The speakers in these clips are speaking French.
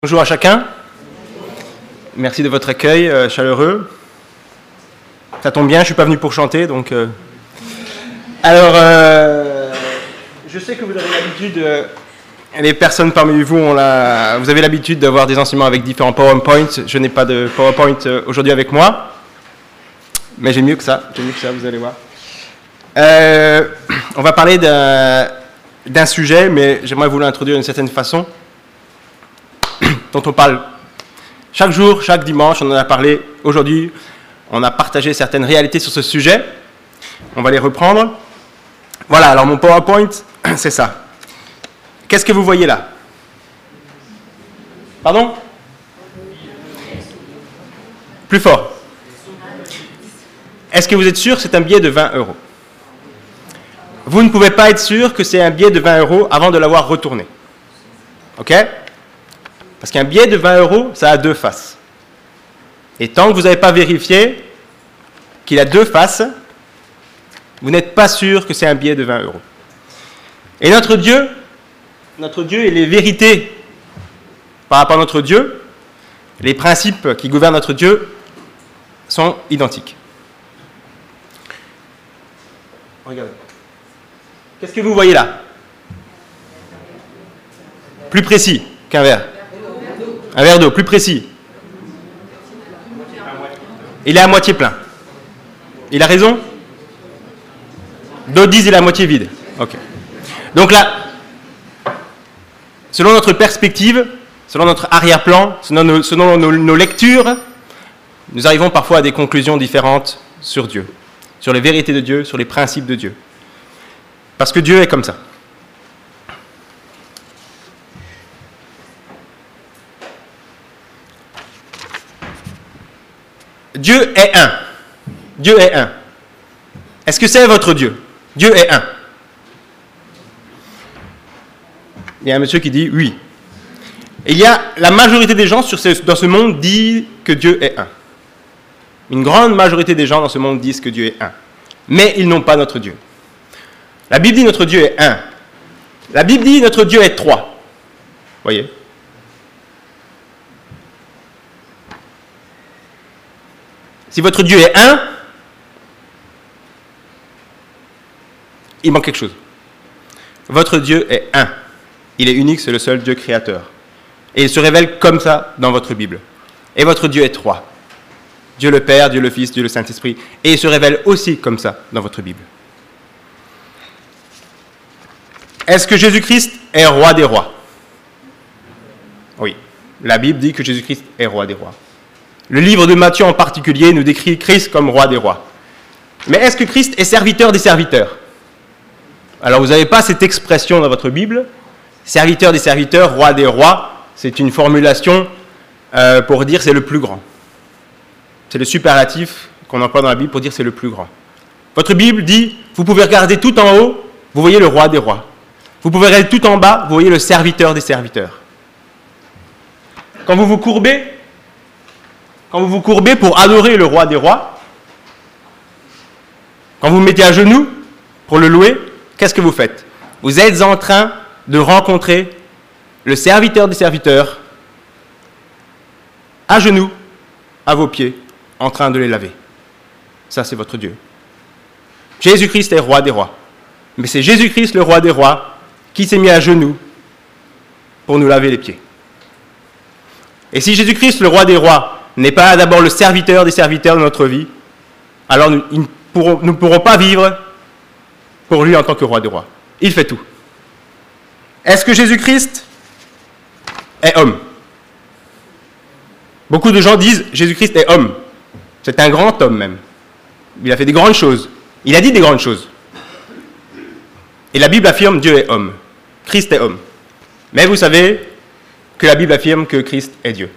Bonjour à chacun. Merci de votre accueil chaleureux. Ça tombe bien, je ne suis pas venu pour chanter, donc... Alors, je sais que vous avez l'habitude, les personnes parmi vous, vous avez l'habitude d'avoir des enseignements avec différents PowerPoint. Je n'ai pas de PowerPoint aujourd'hui avec moi, mais j'ai mieux que ça, vous allez voir. On va parler d'un sujet, mais j'aimerais vous l'introduire d'une certaine façon, dont on parle chaque jour, chaque dimanche, on en a parlé aujourd'hui, on a partagé certaines réalités sur ce sujet, on va les reprendre. Voilà, alors mon PowerPoint, c'est ça. Qu'est-ce que vous voyez là? Pardon? Plus fort. Est-ce que vous êtes sûr que c'est un billet de 20 €? Vous ne pouvez pas être sûr que c'est un billet de 20 € avant de l'avoir retourné. Ok? Parce qu'un billet de 20 €, ça a deux faces. Et tant que vous n'avez pas vérifié qu'il a deux faces, vous n'êtes pas sûr que c'est un billet de 20 €. Et notre Dieu et les vérités par rapport à notre Dieu, les principes qui gouvernent notre Dieu, sont identiques. Regardez. Qu'est-ce que vous voyez là? Plus précis qu'un verre. Un verre d'eau, plus précis. Il est à moitié plein. Il a raison? D'autres disent il est à moitié vide. Ok. Donc là, selon notre perspective, selon notre arrière-plan, selon nos lectures, nous arrivons parfois à des conclusions différentes sur Dieu, sur les vérités de Dieu, sur les principes de Dieu. Parce que Dieu est comme ça. Dieu est un. Dieu est un. Est-ce que c'est votre Dieu? Dieu est un. Il y a un monsieur qui dit oui. Et il y a la majorité des gens dans ce monde disent que Dieu est un. Une grande majorité des gens dans ce monde disent que Dieu est un. Mais ils n'ont pas notre Dieu. La Bible dit notre Dieu est un. La Bible dit notre Dieu est trois. Voyez? Si votre Dieu est un, il manque quelque chose. Votre Dieu est un. Il est unique, c'est le seul Dieu créateur. Et il se révèle comme ça dans votre Bible. Et votre Dieu est trois. Dieu le Père, Dieu le Fils, Dieu le Saint-Esprit. Et il se révèle aussi comme ça dans votre Bible. Est-ce que Jésus-Christ est roi des rois? Oui. La Bible dit que Jésus-Christ est roi des rois. Le livre de Matthieu en particulier nous décrit Christ comme roi des rois. Mais est-ce que Christ est serviteur des serviteurs? Alors vous n'avez pas cette expression dans votre Bible. Serviteur des serviteurs, roi des rois, c'est une formulation pour dire c'est le plus grand. C'est le superlatif qu'on emploie dans la Bible pour dire c'est le plus grand. Votre Bible dit, vous pouvez regarder tout en haut, vous voyez le roi des rois. Vous pouvez regarder tout en bas, vous voyez le serviteur des serviteurs. Quand vous vous courbez pour adorer le roi des rois, quand vous vous mettez à genoux pour le louer, qu'est-ce que vous faites? Vous êtes en train de rencontrer le serviteur des serviteurs, à genoux, à vos pieds, en train de les laver. Ça, c'est votre Dieu. Jésus-Christ est roi des rois. Mais c'est Jésus-Christ, le roi des rois, qui s'est mis à genoux pour nous laver les pieds. Et si Jésus-Christ, le roi des rois, n'est pas d'abord le serviteur des serviteurs de notre vie, alors nous ne pourrons pas vivre pour lui en tant que roi des rois. Il fait tout. Est-ce que Jésus-Christ est homme? Beaucoup de gens disent Jésus-Christ est homme. C'est un grand homme même. Il a fait des grandes choses. Il a dit des grandes choses. Et la Bible affirme Dieu est homme. Christ est homme. Mais vous savez que la Bible affirme que Christ est Dieu.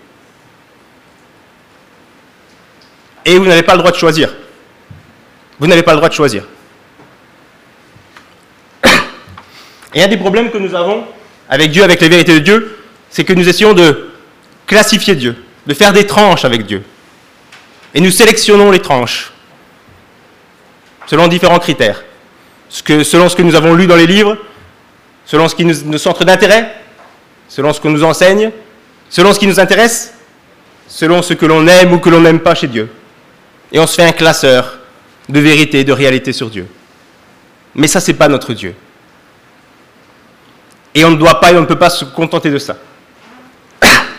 Et vous n'avez pas le droit de choisir. Vous n'avez pas le droit de choisir. Et un des problèmes que nous avons avec Dieu, avec les vérités de Dieu, c'est que nous essayons de classifier Dieu, de faire des tranches avec Dieu. Et nous sélectionnons les tranches selon différents critères. Selon ce que nous avons lu dans les livres, selon ce qui est nos centres d'intérêt, selon ce qu'on nous enseigne, selon ce qui nous intéresse, selon ce que l'on aime ou que l'on n'aime pas chez Dieu. Et on se fait un classeur de vérité, de réalité sur Dieu. Mais ça, ce n'est pas notre Dieu. Et on ne doit pas et on ne peut pas se contenter de ça. Pourquoi ?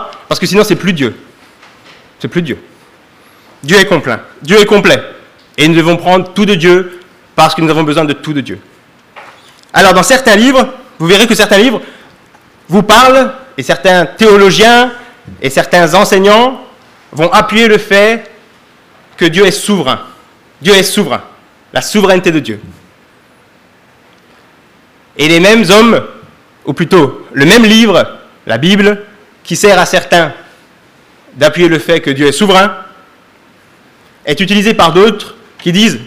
Parce que sinon, c'est plus Dieu. C'est plus Dieu. Dieu est complet. Dieu est complet. Et nous devons prendre tout de Dieu parce que nous avons besoin de tout de Dieu. Alors, dans certains livres, vous verrez que certains livres vous parlent, et certains théologiens et certains enseignants vont appuyer le fait que Dieu est souverain. Dieu est souverain. La souveraineté de Dieu. Et les mêmes hommes, ou plutôt le même livre, la Bible, qui sert à certains d'appuyer le fait que Dieu est souverain, est utilisé par d'autres qui disent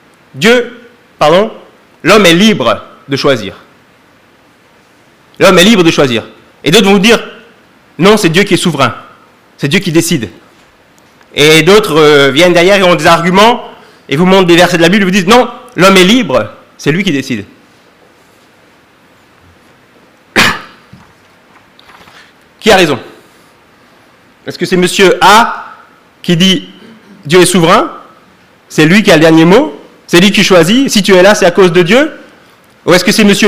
l'homme est libre de choisir. L'homme est libre de choisir. Et d'autres vont vous dire, non, c'est Dieu qui est souverain. C'est Dieu qui décide. Et d'autres viennent derrière et ont des arguments et vous montrent des versets de la Bible et vous disent, non, l'homme est libre, c'est lui qui décide. Qui a raison ? Est-ce que c'est monsieur A qui dit Dieu est souverain ? C'est lui qui a le dernier mot ? C'est lui qui choisit ? Si tu es là, c'est à cause de Dieu ? Ou est-ce que c'est monsieur B ?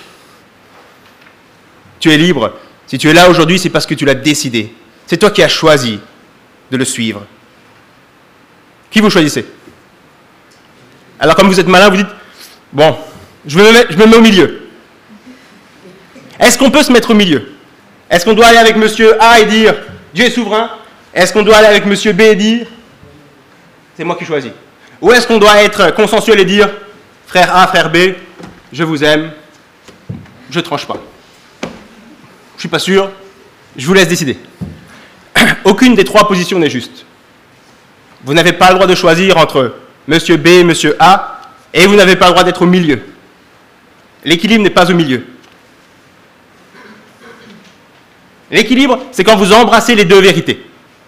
Tu es libre. Si tu es là aujourd'hui, c'est parce que tu l'as décidé. C'est toi qui as choisi de le suivre. Qui vous choisissez ? Alors comme vous êtes malin, vous dites, bon, je me mets au milieu. Est-ce qu'on peut se mettre au milieu ? Est-ce qu'on doit aller avec monsieur A et dire Dieu est souverain ? Est-ce qu'on doit aller avec monsieur B et dire c'est moi qui choisis ? Ou est-ce qu'on doit être consensuel et dire frère A, frère B, je vous aime, je ne tranche pas. Je ne suis pas sûr, je vous laisse décider. Aucune des trois positions n'est juste. Vous n'avez pas le droit de choisir entre monsieur B et monsieur A, et vous n'avez pas le droit d'être au milieu. L'équilibre n'est pas au milieu. L'équilibre, c'est quand vous embrassez les deux vérités.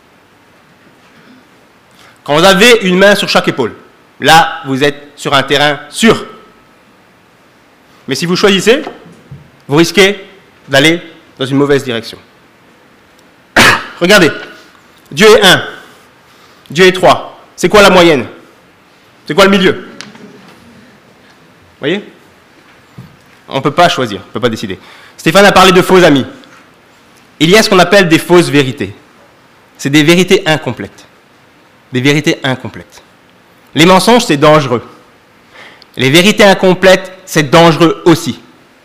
Quand vous avez une main sur chaque épaule. Là, vous êtes sur un terrain sûr. Mais si vous choisissez, vous risquez d'aller dans une mauvaise direction. Regardez, Dieu est 1, Dieu est 3. C'est quoi la moyenne ? C'est quoi le milieu ? Vous voyez ? On ne peut pas choisir, on ne peut pas décider. Stéphane a parlé de faux amis. Il y a ce qu'on appelle des fausses vérités. C'est des vérités incomplètes. Des vérités incomplètes. Les mensonges, c'est dangereux. Les vérités incomplètes, c'est dangereux aussi.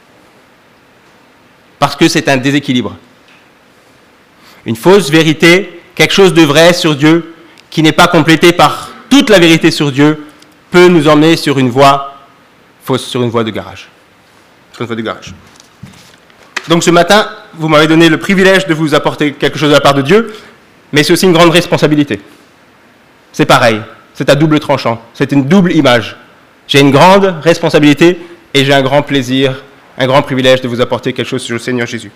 Parce que c'est un déséquilibre. Une fausse vérité, quelque chose de vrai sur Dieu, qui n'est pas complété par toute la vérité sur Dieu, peut nous emmener sur une voie fausse, sur une voie de garage. Sur une voie de garage. Donc ce matin, vous m'avez donné le privilège de vous apporter quelque chose de la part de Dieu, mais c'est aussi une grande responsabilité. C'est pareil, c'est à double tranchant, c'est une double image. J'ai une grande responsabilité et j'ai un grand plaisir, un grand privilège de vous apporter quelque chose sur le Seigneur Jésus.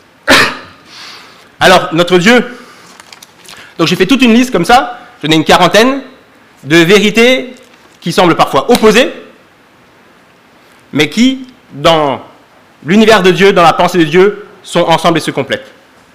Alors, notre Dieu, donc j'ai fait toute une liste comme ça, j'en ai une quarantaine de vérités qui semblent parfois opposées, mais qui, dans l'univers de Dieu, dans la pensée de Dieu, sont ensemble et se complètent.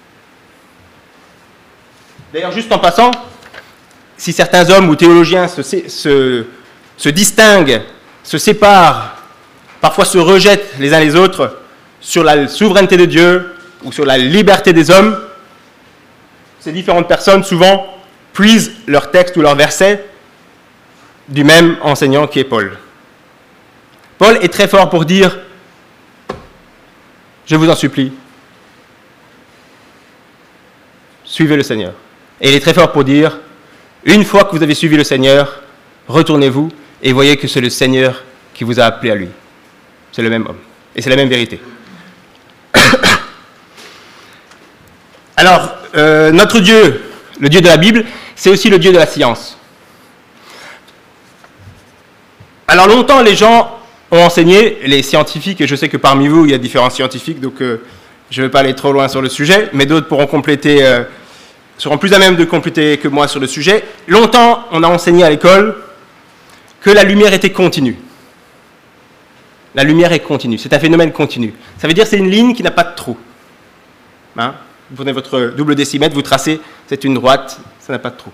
D'ailleurs, juste en passant, si certains hommes ou théologiens se distinguent, se séparent, parfois se rejettent les uns les autres sur la souveraineté de Dieu ou sur la liberté des hommes, ces différentes personnes, souvent, puisent leur texte ou leur verset du même enseignant qui est Paul. Paul est très fort pour dire « Je vous en supplie, suivez le Seigneur ». Et il est très fort pour dire « Une fois que vous avez suivi le Seigneur, retournez-vous et voyez que c'est le Seigneur qui vous a appelé à lui. » C'est le même homme. Et c'est la même vérité. Alors, notre Dieu, le Dieu de la Bible, c'est aussi le Dieu de la science. Alors longtemps, les gens ont enseigné, les scientifiques, et je sais que parmi vous, il y a différents scientifiques, donc je ne vais pas aller trop loin sur le sujet, mais d'autres pourront compléter, seront plus à même de compléter que moi sur le sujet. Longtemps, on a enseigné à l'école que la lumière était continue. La lumière est continue, c'est un phénomène continu. Ça veut dire que c'est une ligne qui n'a pas de trou. Hein. Vous prenez votre double décimètre, vous tracez, c'est une droite, ça n'a pas de trou.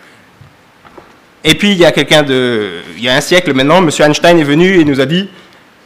Et puis, il y a un siècle maintenant, M. Einstein est venu et nous a dit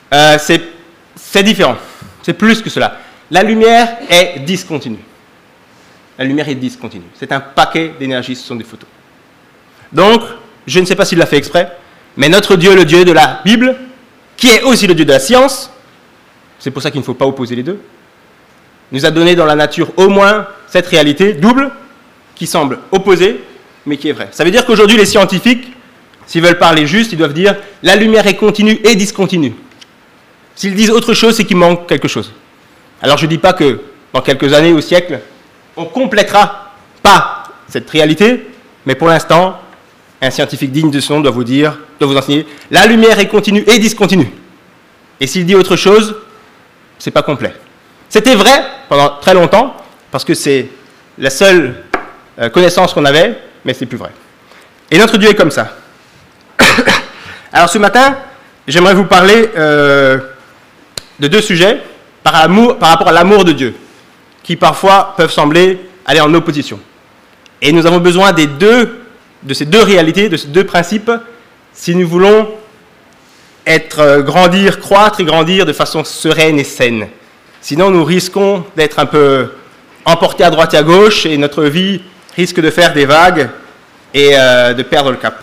c'est différent, c'est plus que cela. La lumière est discontinue. La lumière est discontinue. C'est un paquet d'énergie, ce sont des photons. Donc, je ne sais pas s'il l'a fait exprès, mais notre Dieu, le Dieu de la Bible, qui est aussi le Dieu de la science, c'est pour ça qu'il ne faut pas opposer les deux, nous a donné dans la nature au moins cette réalité double, qui semble opposée, mais qui est vraie. Ça veut dire qu'aujourd'hui, les scientifiques, s'ils veulent parler juste, ils doivent dire « la lumière est continue et discontinue ». S'ils disent autre chose, c'est qu'il manque quelque chose. Alors je ne dis pas que dans quelques années ou siècles, on ne complétera pas cette réalité, mais pour l'instant, un scientifique digne de ce nom doit vous enseigner « la lumière est continue et discontinue ». Et s'il dit autre chose, ce n'est pas complet. C'était vrai pendant très longtemps, parce que c'est la seule connaissance qu'on avait, mais c'est plus vrai. Et notre Dieu est comme ça. Alors ce matin, j'aimerais vous parler de deux sujets par rapport à l'amour de Dieu, qui parfois peuvent sembler aller en opposition. Et nous avons besoin de ces deux réalités, de ces deux principes, si nous voulons grandir, croître et grandir de façon sereine et saine. Sinon, nous risquons d'être un peu emportés à droite et à gauche, et notre vie risque de faire des vagues et de perdre le cap.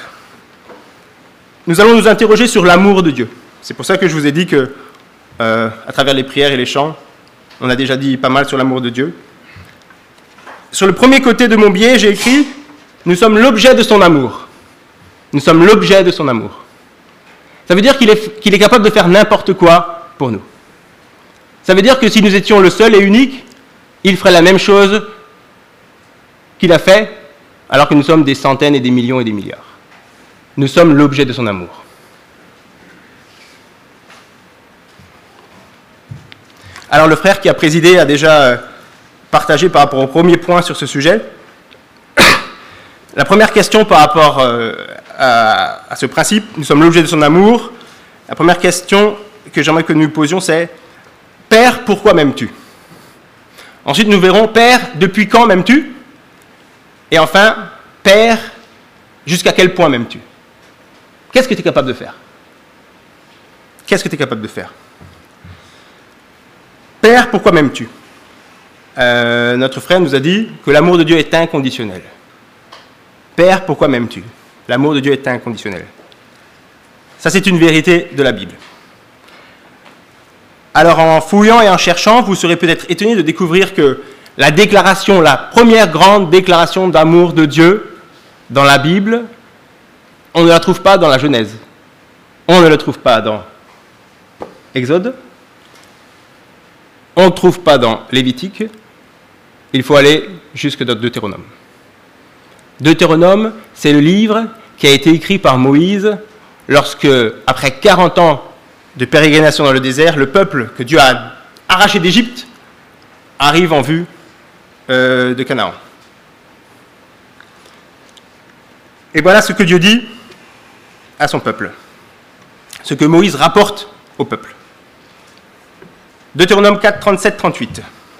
Nous allons nous interroger sur l'amour de Dieu. C'est pour ça que je vous ai dit que, à travers les prières et les chants, on a déjà dit pas mal sur l'amour de Dieu. Sur le premier côté de mon billet, j'ai écrit « Nous sommes l'objet de son amour ». Nous sommes l'objet de son amour. Ça veut dire qu'il est capable de faire n'importe quoi pour nous. Ça veut dire que si nous étions le seul et unique, il ferait la même chose qu'il a fait, alors que nous sommes des centaines et des millions et des milliards. Nous sommes l'objet de son amour. Alors le frère qui a présidé a déjà partagé par rapport au premier point sur ce sujet. La première question par rapport à ce principe, nous sommes l'objet de son amour, la première question que j'aimerais que nous posions, c'est « Père, pourquoi m'aimes-tu » Ensuite, nous verrons « Père, depuis quand m'aimes-tu » Et enfin, « Père, jusqu'à quel point m'aimes-tu » Qu'est-ce que tu es capable de faire? Qu'est-ce que tu es capable de faire? Père, pourquoi m'aimes-tu? Notre frère nous a dit que l'amour de Dieu est inconditionnel. Père, pourquoi m'aimes-tu? L'amour de Dieu est inconditionnel. Ça, c'est une vérité de la Bible. Alors, en fouillant et en cherchant, vous serez peut-être étonné de découvrir que la première grande déclaration d'amour de Dieu dans la Bible, on ne la trouve pas dans la Genèse. On ne la trouve pas dans Exode. On ne le trouve pas dans Lévitique. Il faut aller jusque dans Deutéronome. Deutéronome, c'est le livre qui a été écrit par Moïse lorsque, après 40 ans de pérégrination dans le désert, le peuple que Dieu a arraché d'Égypte arrive en vue de Canaan. Et voilà ce que Dieu dit à son peuple, ce que Moïse rapporte au peuple. Deutéronome 4, 37, 38.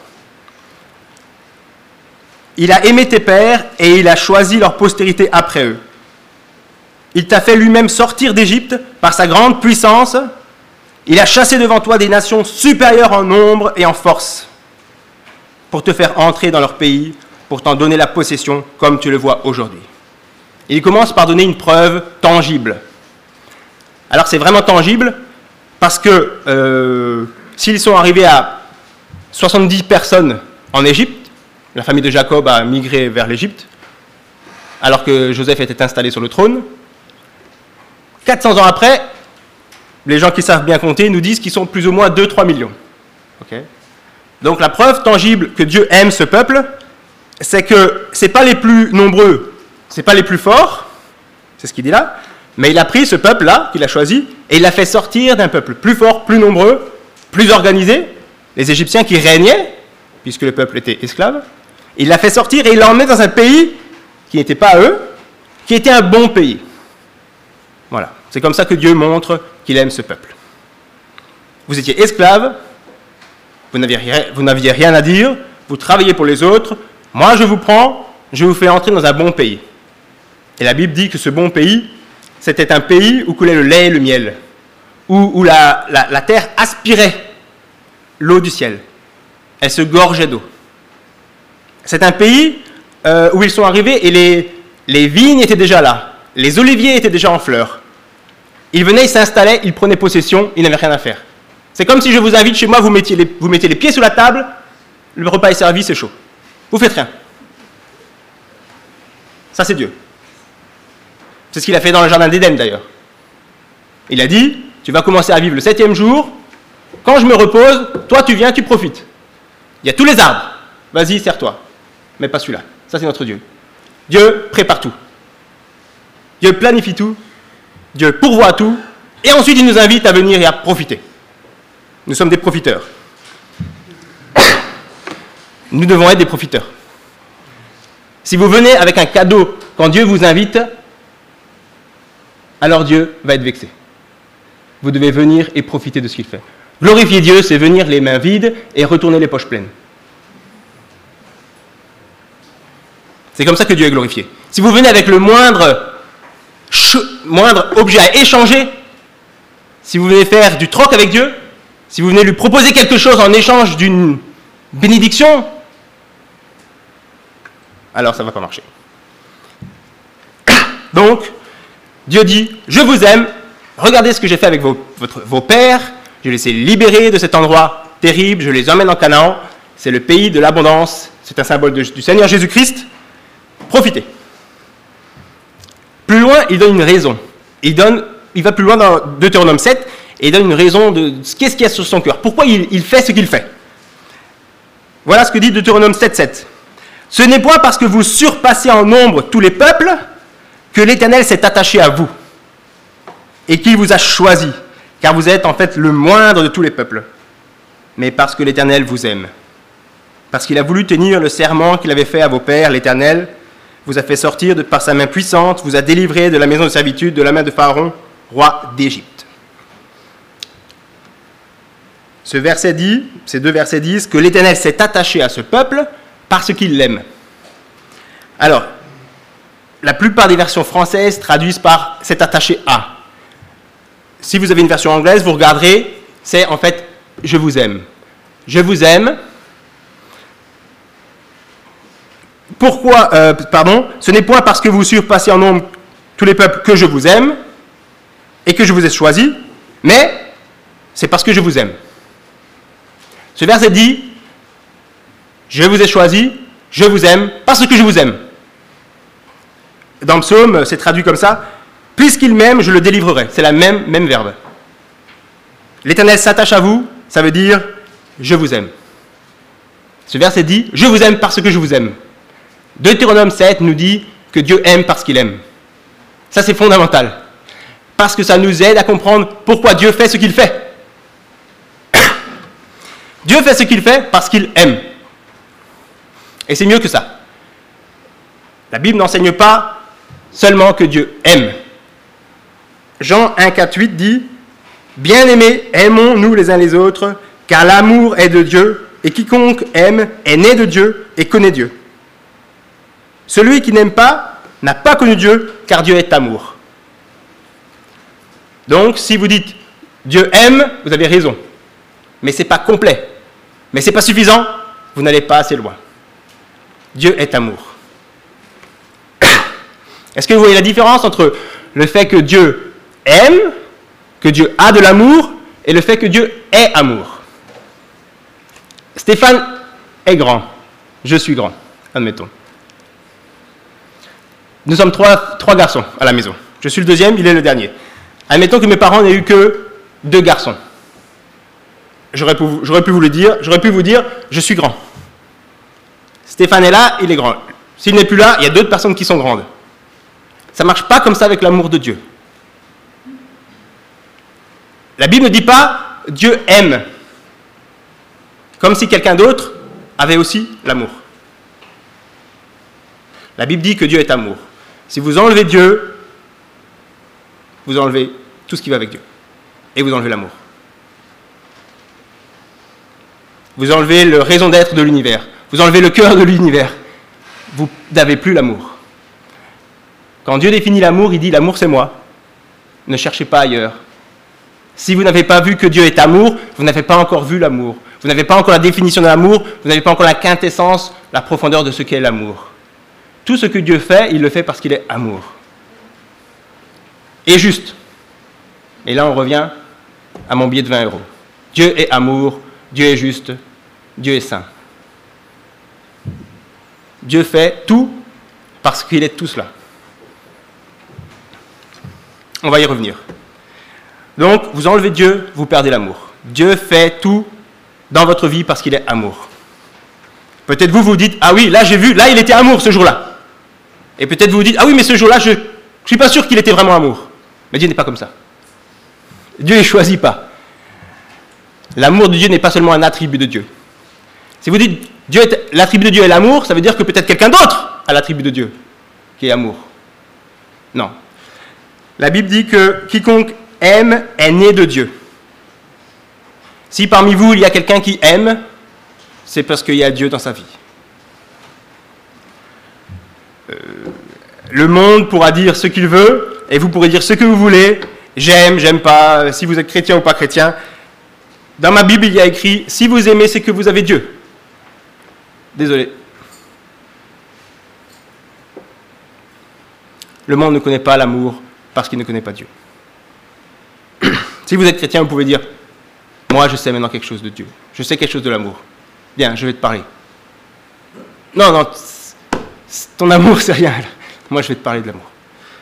Il a aimé tes pères et il a choisi leur postérité après eux. Il t'a fait lui-même sortir d'Égypte par sa grande puissance. Il a chassé devant toi des nations supérieures en nombre et en force pour te faire entrer dans leur pays, pour t'en donner la possession comme tu le vois aujourd'hui. Il commence par donner une preuve tangible. Alors c'est vraiment tangible parce que s'ils sont arrivés à 70 personnes en Égypte, la famille de Jacob a migré vers l'Égypte, alors que Joseph était installé sur le trône. 400 ans après, les gens qui savent bien compter nous disent qu'ils sont plus ou moins 2-3 millions. Okay. Donc la preuve tangible que Dieu aime ce peuple, c'est que ce n'est pas les plus nombreux, ce n'est pas les plus forts, c'est ce qu'il dit là, mais il a pris ce peuple-là, qu'il a choisi, et il l'a fait sortir d'un peuple plus fort, plus nombreux, plus organisé, les Égyptiens qui régnaient, puisque le peuple était esclave. Il l'a fait sortir et il l'a emmené dans un pays qui n'était pas à eux, qui était un bon pays. Voilà, c'est comme ça que Dieu montre qu'il aime ce peuple. Vous étiez esclaves, vous n'aviez rien à dire, vous travaillez pour les autres, moi je vous prends, je vous fais entrer dans un bon pays. Et la Bible dit que ce bon pays, c'était un pays où coulait le lait et le miel, où la terre aspirait l'eau du ciel. Elle se gorgeait d'eau. C'est un pays où ils sont arrivés et les vignes étaient déjà là, les oliviers étaient déjà en fleurs. Ils venaient, ils s'installaient, ils prenaient possession, ils n'avaient rien à faire. C'est comme si je vous invite chez moi, vous mettiez les pieds sous la table, le repas est servi, c'est chaud. Vous faites rien. Ça, c'est Dieu. C'est ce qu'il a fait dans le jardin d'Éden, d'ailleurs. Il a dit, tu vas commencer à vivre le 7e jour, quand je me repose, toi, tu viens, tu profites. Il y a tous les arbres. Vas-y, sers-toi. Mais pas celui-là. Ça, c'est notre Dieu. Dieu prépare tout. Dieu planifie tout. Dieu pourvoit tout. Et ensuite, il nous invite à venir et à profiter. Nous sommes des profiteurs. Nous devons être des profiteurs. Si vous venez avec un cadeau quand Dieu vous invite, alors Dieu va être vexé. Vous devez venir et profiter de ce qu'il fait. Glorifier Dieu, c'est venir les mains vides et retourner les poches pleines. C'est comme ça que Dieu est glorifié. Si vous venez avec le moindre objet à échanger, si vous venez faire du troc avec Dieu, si vous venez lui proposer quelque chose en échange d'une bénédiction, alors ça ne va pas marcher. Donc, Dieu dit, je vous aime, regardez ce que j'ai fait avec vos pères, je les ai libérés de cet endroit terrible, je les emmène en Canaan, c'est le pays de l'abondance, c'est un symbole du Seigneur Jésus-Christ, profitez. Plus loin, il donne une raison. Il va plus loin dans Deutéronome 7, et il donne une raison de qu'est-ce qu'il y a sur son cœur, pourquoi il fait ce qu'il fait. Voilà ce que dit Deutéronome 7:7. Ce n'est point parce que vous surpassez en nombre tous les peuples que l'Éternel s'est attaché à vous et qu'il vous a choisi, car vous êtes en fait le moindre de tous les peuples, mais parce que l'Éternel vous aime. Parce qu'il a voulu tenir le serment qu'il avait fait à vos pères, l'Éternel vous a fait sortir par sa main puissante, vous a délivré de la maison de servitude, de la main de Pharaon, roi d'Égypte. Ces deux versets disent que l'Éternel s'est attaché à ce peuple parce qu'il l'aime. Alors, la plupart des versions françaises traduisent par « s'est attaché à ». Si vous avez une version anglaise, vous regarderez, c'est en fait « je vous aime ». Je vous aime. Pourquoi, ce n'est point parce que vous surpassez en nombre tous les peuples que je vous aime et que je vous ai choisi, mais c'est parce que je vous aime. Ce verset dit, je vous ai choisi, je vous aime, parce que je vous aime. Dans le psaume, c'est traduit comme ça, puisqu'il m'aime, je le délivrerai. C'est la même verbe. L'Éternel s'attache à vous, ça veut dire, je vous aime. Ce verset dit, je vous aime parce que je vous aime. Deutéronome 7 nous dit que Dieu aime parce qu'il aime. Ça, c'est fondamental. Parce que ça nous aide à comprendre pourquoi Dieu fait ce qu'il fait. Dieu fait ce qu'il fait parce qu'il aime. Et c'est mieux que ça. La Bible n'enseigne pas seulement que Dieu aime. Jean 1, 4, 8 dit « Bien-aimés, aimons-nous les uns les autres, car l'amour est de Dieu, et quiconque aime est né de Dieu et connaît Dieu. Celui qui n'aime pas n'a pas connu Dieu, car Dieu est amour. » Donc, si vous dites « Dieu aime », vous avez raison. Mais ce n'est pas complet. Mais ce n'est pas suffisant, vous n'allez pas assez loin. Dieu est amour. Est-ce que vous voyez la différence entre le fait que Dieu aime, que Dieu a de l'amour, et le fait que Dieu est amour? Stéphane est grand, je suis grand, admettons. Nous sommes trois garçons à la maison. Je suis le deuxième, il est le dernier. Admettons que mes parents n'aient eu que 2 garçons. J'aurais pu vous dire, je suis grand. Stéphane est là, il est grand. S'il n'est plus là, il y a d'autres personnes qui sont grandes. Ça ne marche pas comme ça avec l'amour de Dieu. La Bible ne dit pas « Dieu aime », comme si quelqu'un d'autre avait aussi l'amour. La Bible dit que Dieu est amour. Si vous enlevez Dieu, vous enlevez tout ce qui va avec Dieu. Et vous enlevez l'amour. Vous enlevez la raison d'être de l'univers. vous enlevez le cœur de l'univers, vous n'avez plus l'amour. Quand Dieu définit l'amour, il dit « l'amour c'est moi, ne cherchez pas ailleurs ». Si vous n'avez pas vu que Dieu est amour, vous n'avez pas encore vu l'amour. Vous n'avez pas encore la définition de l'amour, vous n'avez pas encore la quintessence, la profondeur de ce qu'est l'amour. Tout ce que Dieu fait, il le fait parce qu'il est amour. Et juste. Et là, on revient à mon billet de 20 €. Dieu est amour, Dieu est juste, Dieu est saint. Dieu fait tout parce qu'il est tout cela. On va y revenir. Donc, vous enlevez Dieu, vous perdez l'amour. Dieu fait tout dans votre vie parce qu'il est amour. Peut-être vous vous dites, ah oui, là j'ai vu, là il était amour ce jour-là. Et peut-être vous vous dites, ah oui, mais ce jour-là, je ne suis pas sûr qu'il était vraiment amour. Mais Dieu n'est pas comme ça. Dieu ne choisit pas. L'amour de Dieu n'est pas seulement un attribut de Dieu. Si vous dites, l'attribut de Dieu est l'amour, ça veut dire que peut-être quelqu'un d'autre a l'attribut de Dieu, qui est amour. Non. La Bible dit que quiconque aime est né de Dieu. Si parmi vous, il y a quelqu'un qui aime, c'est parce qu'il y a Dieu dans sa vie. Le monde pourra dire ce qu'il veut, et vous pourrez dire ce que vous voulez, j'aime, j'aime pas, si vous êtes chrétien ou pas chrétien. Dans ma Bible, il y a écrit, si vous aimez, c'est que vous avez Dieu. Désolé. Le monde ne connaît pas l'amour parce qu'il ne connaît pas Dieu. Si vous êtes chrétien, vous pouvez dire, moi je sais maintenant quelque chose de Dieu. Je sais quelque chose de l'amour. Bien, je vais te parler. Non, non, ton amour c'est rien. Moi je vais te parler de l'amour.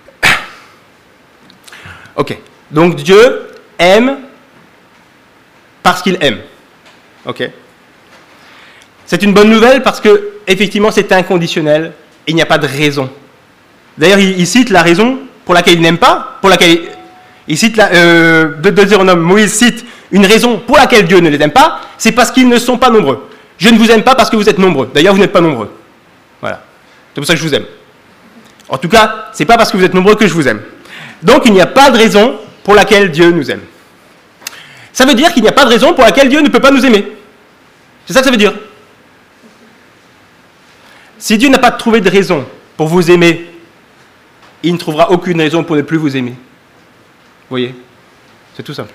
Ok, donc Dieu aime parce qu'il aime. Ok. C'est une bonne nouvelle parce que effectivement c'est inconditionnel et il n'y a pas de raison. D'ailleurs il cite la raison pour laquelle il n'aime pas, pour laquelle il cite de Deutéronome, Moïse cite une raison pour laquelle Dieu ne les aime pas, c'est parce qu'ils ne sont pas nombreux. Je ne vous aime pas parce que vous êtes nombreux. D'ailleurs vous n'êtes pas nombreux. Voilà. C'est pour ça que je vous aime. En tout cas, c'est pas parce que vous êtes nombreux que je vous aime. Donc il n'y a pas de raison pour laquelle Dieu nous aime. Ça veut dire qu'il n'y a pas de raison pour laquelle Dieu ne peut pas nous aimer. C'est ça que ça veut dire. Si Dieu n'a pas trouvé de raison pour vous aimer, il ne trouvera aucune raison pour ne plus vous aimer. Vous voyez? C'est tout simple.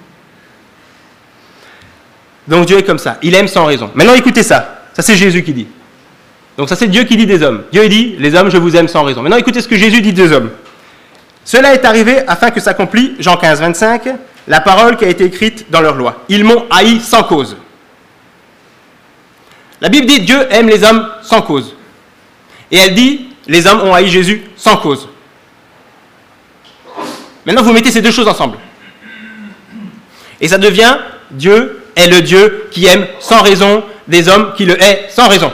Donc Dieu est comme ça. Il aime sans raison. Maintenant écoutez ça. Ça c'est Jésus qui dit. Donc ça c'est Dieu qui dit des hommes. Dieu dit, les hommes, je vous aime sans raison. Maintenant écoutez ce que Jésus dit des hommes. Cela est arrivé afin que s'accomplisse, Jean 15, 25, la parole qui a été écrite dans leur loi. Ils m'ont haï sans cause. La Bible dit, Dieu aime les hommes sans cause. Et elle dit, les hommes ont haï Jésus sans cause. Maintenant, vous mettez ces deux choses ensemble. Et ça devient, Dieu est le Dieu qui aime sans raison des hommes qui le haïssent sans raison.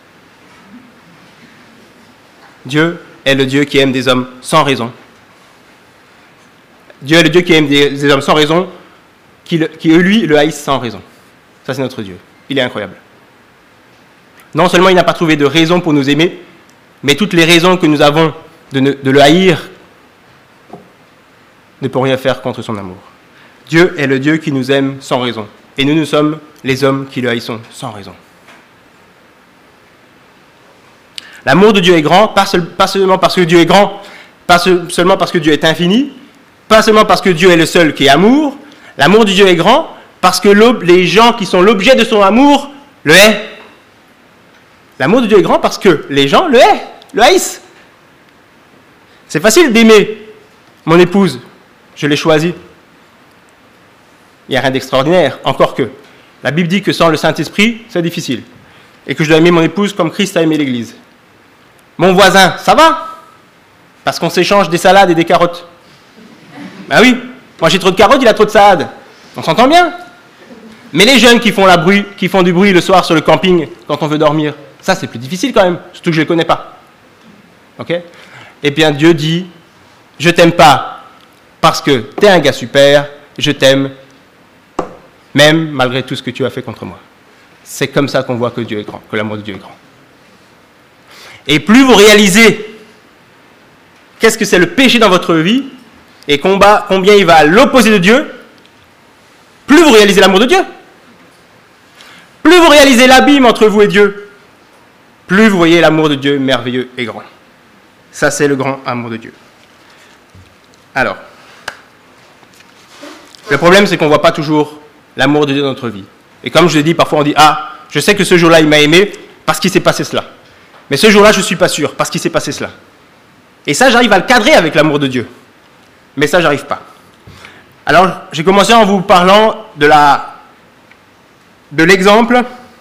Dieu est le Dieu qui aime des hommes sans raison. Dieu est le Dieu qui aime des hommes sans raison, qui lui, le haïssent sans raison. Ça, c'est notre Dieu. Il est incroyable. Non seulement il n'a pas trouvé de raison pour nous aimer, mais toutes les raisons que nous avons de le haïr ne peuvent rien faire contre son amour. Dieu est le Dieu qui nous aime sans raison. Et nous sommes les hommes qui le haïssons sans raison. L'amour de Dieu est grand, pas seulement parce que Dieu est grand, pas seulement parce que Dieu est infini, pas seulement parce que Dieu est le seul qui est amour. L'amour de Dieu est grand parce que les gens qui sont l'objet de son amour le haïssent. L'amour de Dieu est grand parce que les gens le haïssent. C'est facile d'aimer mon épouse, je l'ai choisie. Il n'y a rien d'extraordinaire, encore que. La Bible dit que sans le Saint-Esprit, c'est difficile. Et que je dois aimer mon épouse comme Christ a aimé l'Église. Mon voisin, ça va? Parce qu'on s'échange des salades et des carottes. Ben oui, moi j'ai trop de carottes, il a trop de salades. On s'entend bien. Mais les jeunes qui font du bruit le soir sur le camping quand on veut dormir, ça c'est plus difficile quand même, surtout que je ne les connais pas. Ok? Eh bien Dieu dit, je t'aime pas parce que tu es un gars super, je t'aime même malgré tout ce que tu as fait contre moi. C'est comme ça qu'on voit que Dieu est grand, que l'amour de Dieu est grand. Et plus vous réalisez qu'est-ce que c'est le péché dans votre vie et combien il va à l'opposé de Dieu, plus vous réalisez l'amour de Dieu. Plus vous réalisez l'abîme entre vous et Dieu, plus vous voyez l'amour de Dieu merveilleux et grand. Ça, c'est le grand amour de Dieu. Alors, le problème, c'est qu'on ne voit pas toujours l'amour de Dieu dans notre vie. Et comme je l'ai dit, parfois on dit « Ah, je sais que ce jour-là, il m'a aimé parce qu'il s'est passé cela. Mais ce jour-là, je ne suis pas sûr parce qu'il s'est passé cela. » Et ça, j'arrive à le cadrer avec l'amour de Dieu. Mais ça, j'arrive pas. Alors, j'ai commencé en vous parlant de l'exemple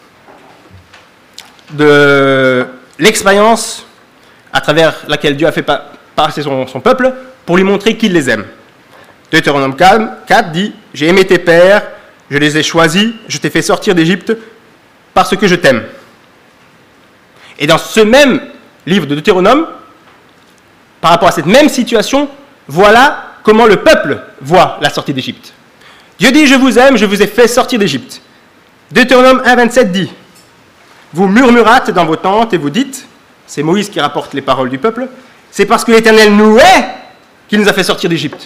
de l'expérience à travers laquelle Dieu a fait passer son peuple pour lui montrer qu'il les aime. Deutéronome 4 dit « J'ai aimé tes pères, je les ai choisis, je t'ai fait sortir d'Égypte parce que je t'aime. » Et dans ce même livre de Deutéronome, par rapport à cette même situation, voilà comment le peuple voit la sortie d'Égypte. Dieu dit « Je vous aime, je vous ai fait sortir d'Égypte. » Deutéronome 1,27 dit « Vous murmurâtes dans vos tentes et vous dites, c'est Moïse qui rapporte les paroles du peuple, c'est parce que l'Éternel nous hait qu'il nous a fait sortir d'Égypte,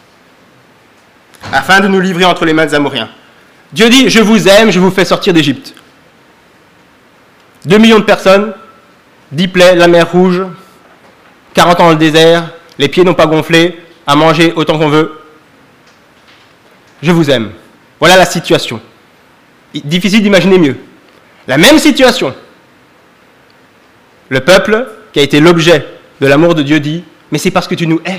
afin de nous livrer entre les mains des Amoréens. » Dieu dit « Je vous aime, je vous fais sortir d'Égypte. » 2 millions de personnes, 10 plaies, la mer Rouge, 40 ans dans le désert, les pieds n'ont pas gonflé, à manger autant qu'on veut. Je vous aime. Voilà la situation. Difficile d'imaginer mieux. La même situation. Le peuple, qui a été l'objet de l'amour de Dieu, dit « Mais c'est parce que tu nous hais. »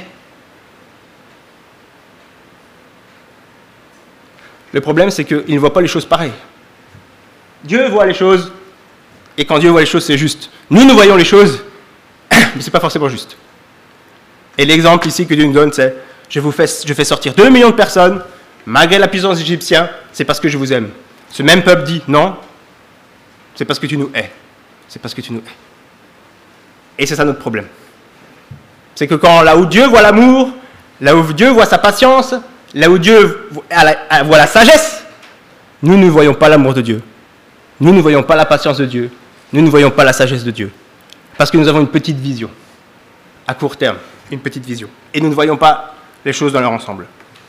Le problème, c'est qu'il ne voit pas les choses pareilles. Dieu voit les choses, et quand Dieu voit les choses, c'est juste. Nous voyons les choses, mais ce n'est pas forcément juste. Et l'exemple ici que Dieu nous donne, c'est « Je fais sortir 2 millions de personnes, malgré la puissance égyptienne, c'est parce que je vous aime. » Ce même peuple dit « Non, c'est parce que tu nous hais. C'est parce que tu nous hais. » Et c'est ça notre problème. C'est que là où Dieu voit l'amour, là où Dieu voit sa patience, là où Dieu voit la sagesse, nous ne voyons pas l'amour de Dieu. Nous ne voyons pas la patience de Dieu. Nous ne voyons pas la sagesse de Dieu. Parce que nous avons une petite vision, à court terme, une petite vision. Et nous ne voyons pas les choses dans leur ensemble.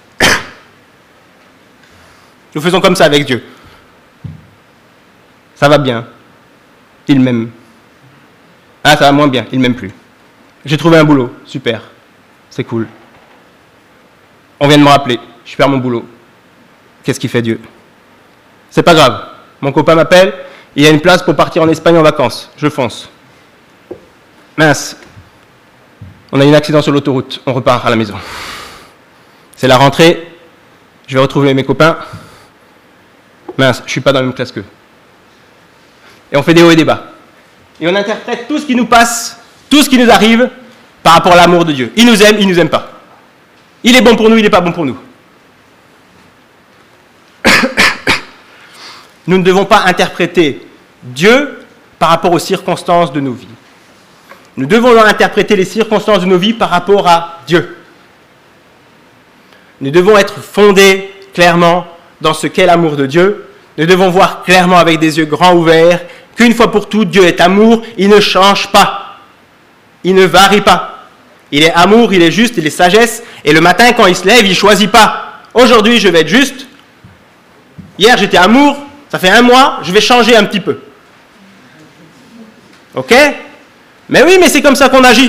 Nous faisons comme ça avec Dieu. Ça va bien, il m'aime. Ah, ça va moins bien, il m'aime plus. J'ai trouvé un boulot, super, c'est cool. On vient de me rappeler, je perds mon boulot. Qu'est-ce qu'il fait Dieu? C'est pas grave, mon copain m'appelle, il y a une place pour partir en Espagne en vacances, je fonce. Mince, on a eu un accident sur l'autoroute, on repart à la maison. C'est la rentrée, je vais retrouver mes copains. Mince, je ne suis pas dans la même classe qu'eux. Et on fait des hauts et des bas. Et on interprète tout ce qui nous passe, tout ce qui nous arrive, par rapport à l'amour de Dieu. Il nous aime pas. Il est bon pour nous, il n'est pas bon pour nous. Nous ne devons pas interpréter Dieu par rapport aux circonstances de nos vies. Nous devons interpréter les circonstances de nos vies par rapport à Dieu. Nous devons être fondés clairement dans ce qu'est l'amour de Dieu. Nous devons voir clairement avec des yeux grands ouverts qu'une fois pour toutes, Dieu est amour, il ne change pas, il ne varie pas. Il est amour, il est juste, il est sagesse, et le matin quand il se lève, il ne choisit pas. Aujourd'hui, je vais être juste. Hier, j'étais amour, ça fait 1 mois, je vais changer un petit peu. Ok? Mais oui, mais c'est comme ça qu'on agit.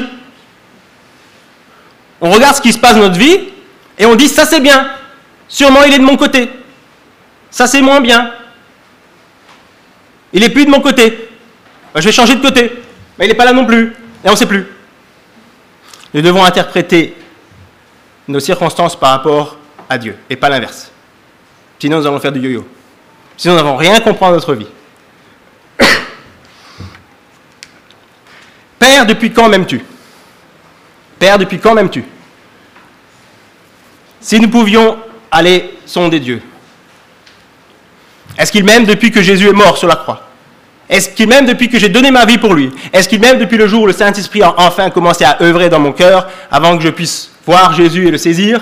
On regarde ce qui se passe dans notre vie, et on dit, ça c'est bien, sûrement il est de mon côté. Ça c'est moins bien. Il n'est plus de mon côté. Ben, je vais changer de côté. Mais il n'est pas là non plus. Et on ne sait plus. Nous devons interpréter nos circonstances par rapport à Dieu, et pas l'inverse. Sinon, nous allons faire du yo-yo. Sinon, nous n'avons rien compris à notre vie. Père, depuis quand m'aimes-tu? Père, depuis quand m'aimes-tu? Si nous pouvions aller sonder Dieu, est-ce qu'il m'aime depuis que Jésus est mort sur la croix? Est-ce qu'il m'aime depuis que j'ai donné ma vie pour lui? Est-ce qu'il m'aime depuis le jour où le Saint-Esprit a enfin commencé à œuvrer dans mon cœur avant que je puisse voir Jésus et le saisir?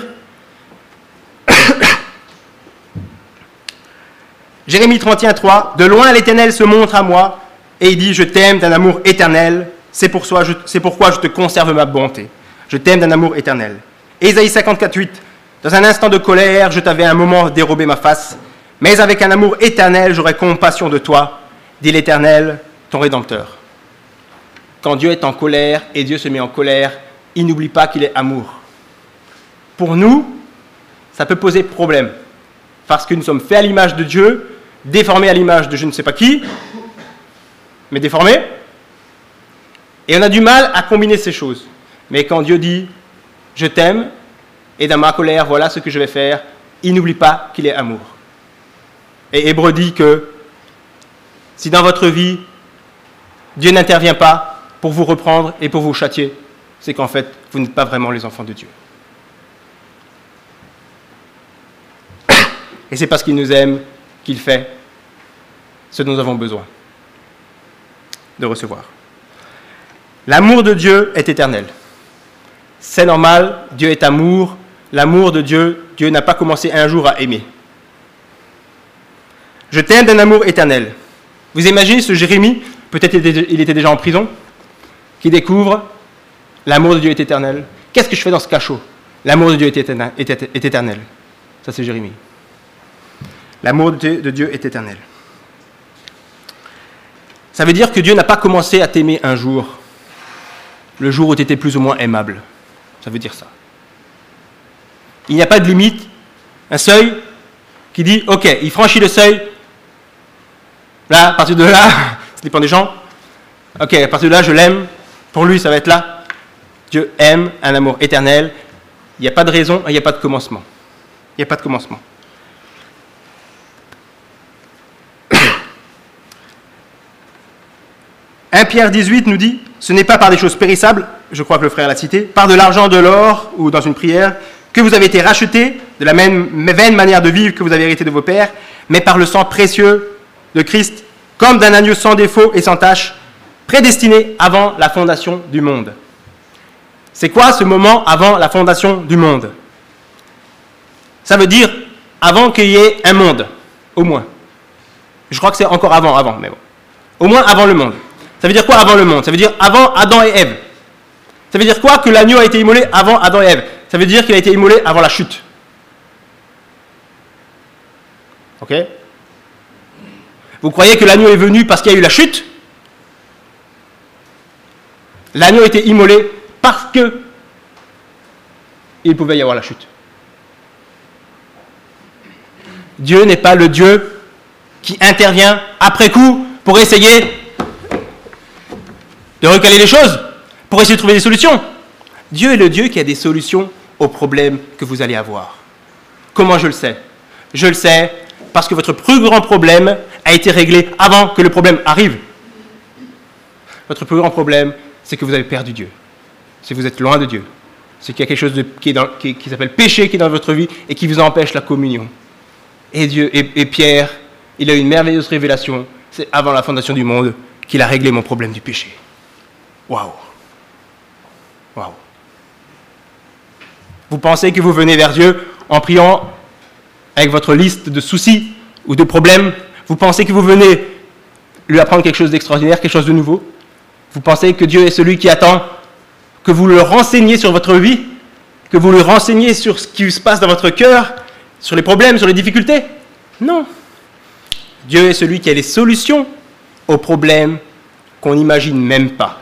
Jérémie 31:3, de loin l'Éternel se montre à moi et il dit, je t'aime d'un amour éternel, c'est pourquoi je te conserve ma bonté. Je t'aime d'un amour éternel. Ésaïe 54:8, dans un instant de colère, je t'avais un moment dérobé ma face, mais avec un amour éternel, j'aurai compassion de toi, dit l'Éternel, ton Rédempteur. quand Dieu est en colère et Dieu se met en colère, il n'oublie pas qu'il est amour. Pour nous, ça peut poser problème, parce que nous sommes faits à l'image de Dieu, déformés à l'image de je ne sais pas qui, mais déformés, et on a du mal à combiner ces choses. Mais quand Dieu dit « je t'aime » et dans ma colère, voilà ce que je vais faire, il n'oublie pas qu'il est amour. Et Hébreux dit que si dans votre vie, Dieu n'intervient pas pour vous reprendre et pour vous châtier, c'est qu'en fait, vous n'êtes pas vraiment les enfants de Dieu. Et c'est parce qu'il nous aime qu'il fait ce dont nous avons besoin de recevoir. L'amour de Dieu est éternel. C'est normal, Dieu est amour. L'amour de Dieu, Dieu n'a pas commencé un jour à aimer. Je t'aime d'un amour éternel. Vous imaginez ce Jérémie, peut-être il était déjà en prison, qui découvre l'amour de Dieu est éternel. Qu'est-ce que je fais dans ce cachot? L'amour de Dieu est éternel. Ça, c'est Jérémie. L'amour de Dieu est éternel. Ça veut dire que Dieu n'a pas commencé à t'aimer un jour, le jour où tu étais plus ou moins aimable. Ça veut dire ça. Il n'y a pas de limite, un seuil qui dit, ok, il franchit le seuil, là, à partir de là, ça dépend des gens, ok, à partir de là, je l'aime, pour lui, ça va être là. Dieu aime un amour éternel, il n'y a pas de raison, il n'y a pas de commencement. Il n'y a pas de commencement. 1 Pierre 18 nous dit, ce n'est pas par des choses périssables, je crois que le frère l'a cité, par de l'argent, de l'or ou dans une prière, que vous avez été rachetés de la même vaine manière de vivre que vous avez hérité de vos pères, mais par le sang précieux de Christ, comme d'un agneau sans défaut et sans tache, prédestiné avant la fondation du monde. C'est quoi ce moment avant la fondation du monde? Ça veut dire avant qu'il y ait un monde, au moins. Je crois que c'est encore avant, mais bon. Au moins avant le monde. Ça veut dire quoi avant le monde? Ça veut dire avant Adam et Ève. Ça veut dire quoi que l'agneau a été immolé avant Adam et Ève? Ça veut dire qu'il a été immolé avant la chute. Ok? Vous croyez que l'agneau est venu parce qu'il y a eu la chute? L'agneau a été immolé parce que il pouvait y avoir la chute. Dieu n'est pas le Dieu qui intervient après coup pour essayer de recaler les choses, pour essayer de trouver des solutions. Dieu est le Dieu qui a des solutions aux problèmes que vous allez avoir. Comment je le sais? Je le sais parce que votre plus grand problème a été réglé avant que le problème arrive. Votre plus grand problème, c'est que vous avez perdu Dieu. C'est que vous êtes loin de Dieu. C'est qu'il y a quelque chose qui s'appelle péché qui est dans votre vie et qui vous empêche la communion. Et Dieu, et Pierre, il a eu une merveilleuse révélation. C'est avant la fondation du monde qu'il a réglé mon problème du péché. Waouh! Waouh! Vous pensez que vous venez vers Dieu en priant avec votre liste de soucis ou de problèmes? Vous pensez que vous venez lui apprendre quelque chose d'extraordinaire, quelque chose de nouveau? Vous pensez que Dieu est celui qui attend que vous le renseigniez sur votre vie, que vous le renseigniez sur ce qui se passe dans votre cœur, sur les problèmes, sur les difficultés? Non. Dieu est celui qui a les solutions aux problèmes qu'on n'imagine même pas.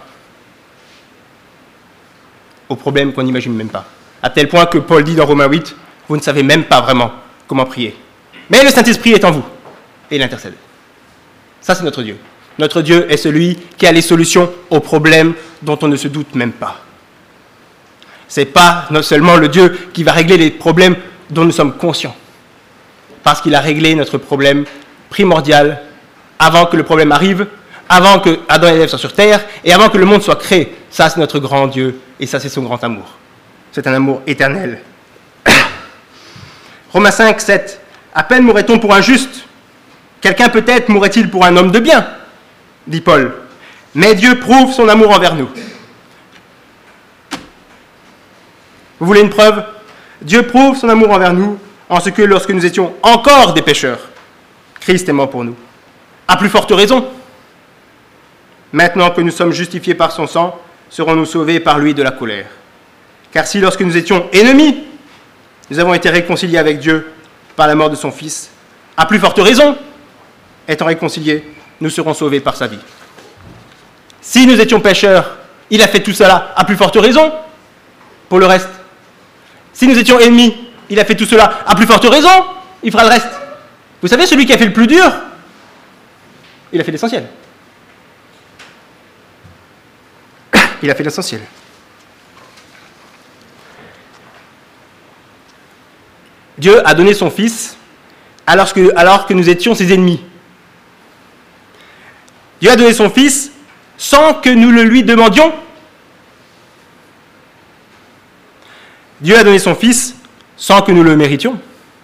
Aux problèmes qu'on n'imagine même pas. À tel point que Paul dit dans Romains 8, vous ne savez même pas vraiment comment prier. Mais le Saint-Esprit est en vous et il intercède. Ça, c'est notre Dieu. Notre Dieu est celui qui a les solutions aux problèmes dont on ne se doute même pas. Ce n'est pas seulement le Dieu qui va régler les problèmes dont nous sommes conscients. Parce qu'il a réglé notre problème primordial avant que le problème arrive, avant que Adam et Ève soient sur terre et avant que le monde soit créé. Ça, c'est notre grand Dieu et ça, c'est son grand amour. C'est un amour éternel. Romains 5, 7. À peine mourrait-on pour un juste. Quelqu'un peut-être mourrait-il pour un homme de bien, dit Paul. Mais Dieu prouve son amour envers nous. Vous voulez une preuve? Dieu prouve son amour envers nous en ce que lorsque nous étions encore des pécheurs, Christ est mort pour nous. À plus forte raison. Maintenant que nous sommes justifiés par son sang, serons-nous sauvés par lui de la colère. Car si lorsque nous étions ennemis, nous avons été réconciliés avec Dieu par la mort de son Fils, à plus forte raison, étant réconciliés, nous serons sauvés par sa vie. Si nous étions pécheurs, il a fait tout cela à plus forte raison pour le reste. Si nous étions ennemis, il a fait tout cela à plus forte raison, il fera le reste. Vous savez, celui qui a fait le plus dur, il a fait l'essentiel. Il a fait l'essentiel. Dieu a donné son Fils alors que nous étions ses ennemis. Dieu a donné son Fils sans que nous le lui demandions. Dieu a donné son Fils sans que nous le méritions.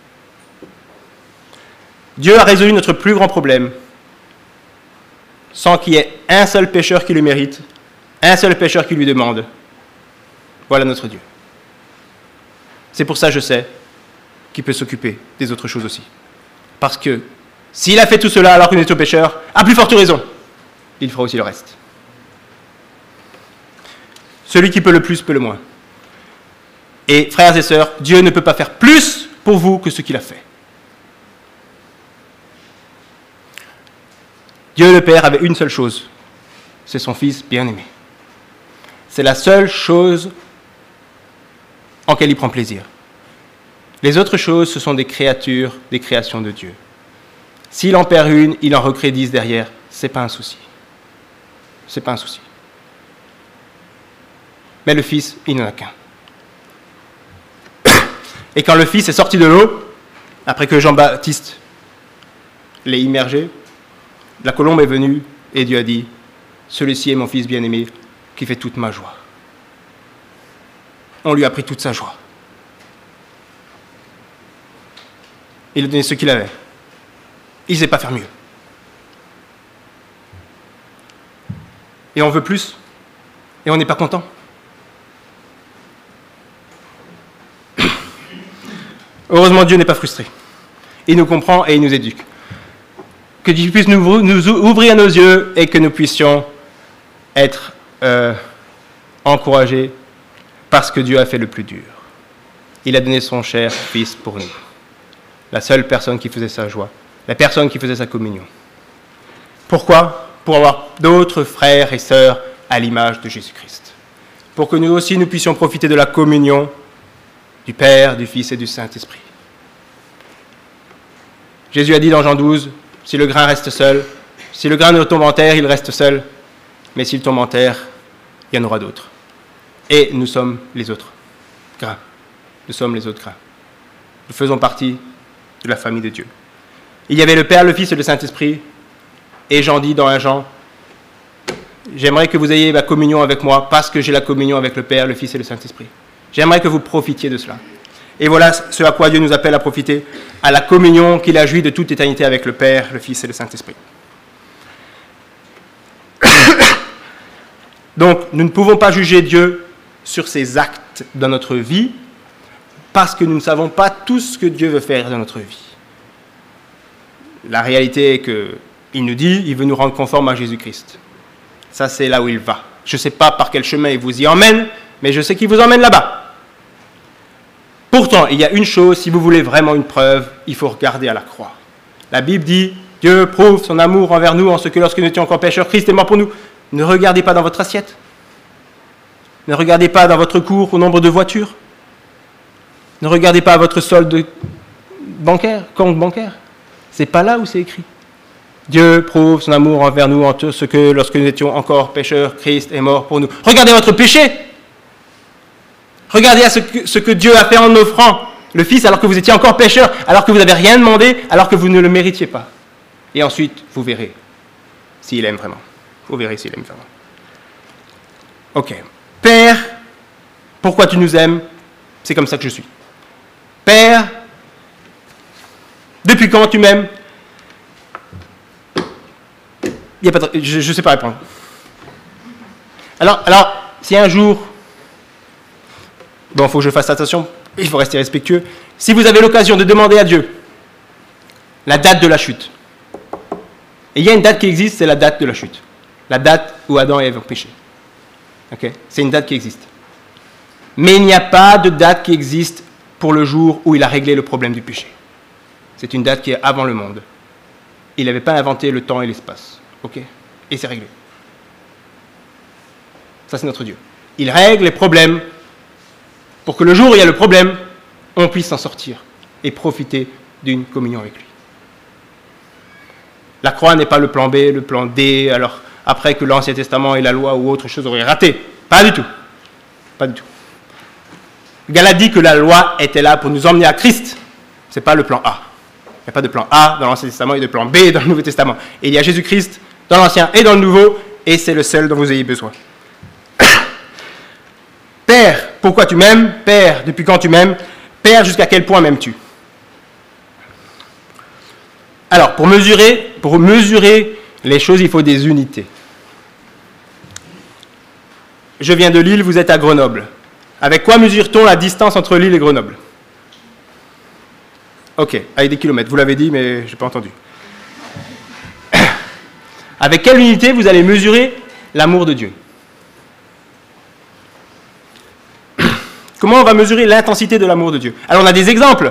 Dieu a résolu notre plus grand problème sans qu'il y ait un seul pécheur qui le mérite, un seul pécheur qui lui demande. Voilà notre Dieu. C'est pour ça, je sais, qu'il peut s'occuper des autres choses aussi. Parce que s'il a fait tout cela alors que nous étions pécheurs, à plus forte raison, il fera aussi le reste. Celui qui peut le plus peut le moins. Et frères et sœurs, Dieu ne peut pas faire plus pour vous que ce qu'il a fait. Dieu le Père avait une seule chose, c'est son Fils bien-aimé. C'est la seule chose en laquelle il prend plaisir. Les autres choses, ce sont des créatures, des créations de Dieu. S'il en perd une, il en recrée 10 derrière, c'est pas un souci. C'est pas un souci. Mais le Fils, il n'en a qu'un. Et quand le Fils est sorti de l'eau, après que Jean-Baptiste l'ait immergé, la colombe est venue et Dieu a dit « Celui-ci est mon Fils bien-aimé qui fait toute ma joie. » On lui a pris toute sa joie. Il a donné ce qu'il avait. Il ne sait pas faire mieux. Et on veut plus. Et on n'est pas content. Heureusement, Dieu n'est pas frustré. Il nous comprend et il nous éduque. Que Dieu puisse nous ouvrir nos yeux et que nous puissions être encouragés parce que Dieu a fait le plus dur. Il a donné son cher Fils pour nous. La seule personne qui faisait sa joie. La personne qui faisait sa communion. Pourquoi ? Pour avoir d'autres frères et sœurs à l'image de Jésus-Christ. Pour que nous aussi nous puissions profiter de la communion du Père, du Fils et du Saint-Esprit. Jésus a dit dans Jean 12, si le grain reste seul, si le grain ne tombe en terre, il reste seul, mais s'il tombe en terre, il y en aura d'autres. Et nous sommes les autres grains. Nous sommes les autres grains. Nous faisons partie de la famille de Dieu. Il y avait le Père, le Fils et le Saint-Esprit, et Jean dit dans 1 Jean, j'aimerais que vous ayez la communion avec moi parce que j'ai la communion avec le Père, le Fils et le Saint-Esprit. J'aimerais que vous profitiez de cela. Et voilà ce à quoi Dieu nous appelle à profiter, à la communion qu'il a joui de toute éternité avec le Père, le Fils et le Saint-Esprit. Donc, nous ne pouvons pas juger Dieu sur ses actes dans notre vie parce que nous ne savons pas tout ce que Dieu veut faire dans notre vie. La réalité est qu'il nous dit, il veut nous rendre conformes à Jésus-Christ. Ça, c'est là où il va. Je ne sais pas par quel chemin il vous y emmène, mais je sais qu'il vous emmène là-bas. Pourtant, il y a une chose, si vous voulez vraiment une preuve, il faut regarder à la croix. La Bible dit, Dieu prouve son amour envers nous en ce que lorsque nous étions encore pécheurs, Christ est mort pour nous. Ne regardez pas dans votre assiette. Ne regardez pas dans votre cour au nombre de voitures. Ne regardez pas à votre solde bancaire, compte bancaire. C'est pas là où c'est écrit. Dieu prouve son amour envers nous en ce que lorsque nous étions encore pécheurs, Christ est mort pour nous. Regardez votre péché. Regardez à ce que Dieu a fait en offrant le Fils alors que vous étiez encore pécheurs, alors que vous n'avez rien demandé, alors que vous ne le méritiez pas. Et ensuite, vous verrez s'il aime vraiment. Vous verrez s'il aime vraiment. Ok. Père, pourquoi tu nous aimes ? C'est comme ça que je suis. Père, depuis quand tu m'aimes ? Je ne sais pas répondre. Alors, si un jour, bon, il faut que je fasse attention, il faut rester respectueux, si vous avez l'occasion de demander à Dieu la date de la chute, et il y a une date qui existe, c'est la date de la chute, la date où Adam et Ève ont péché. Okay ? C'est une date qui existe. Mais il n'y a pas de date qui existe pour le jour où il a réglé le problème du péché. C'est une date qui est avant le monde. Il n'avait pas inventé le temps et l'espace. Ok ? Et c'est réglé. Ça, c'est notre Dieu. Il règle les problèmes pour que le jour où il y a le problème, on puisse s'en sortir et profiter d'une communion avec lui. La croix n'est pas le plan B, le plan D, alors après que l'Ancien Testament et la loi ou autre chose auraient raté. Pas du tout. Pas du tout. Galate dit que la loi était là pour nous emmener à Christ. Ce n'est pas le plan A. Il n'y a pas de plan A dans l'Ancien Testament et de plan B dans le Nouveau Testament. Et il y a Jésus-Christ dans l'Ancien et dans le Nouveau, et c'est le seul dont vous ayez besoin. Père, pourquoi tu m'aimes? Père, depuis quand tu m'aimes? Père, jusqu'à quel point m'aimes-tu? Alors, pour mesurer les choses, il faut des unités. Je viens de Lille, vous êtes à Grenoble. Avec quoi mesure-t-on la distance entre Lille et Grenoble? Ok, avec des kilomètres. Vous l'avez dit, mais je n'ai pas entendu. Avec quelle unité vous allez mesurer l'amour de Dieu? Comment on va mesurer l'intensité de l'amour de Dieu? Alors, on a des exemples.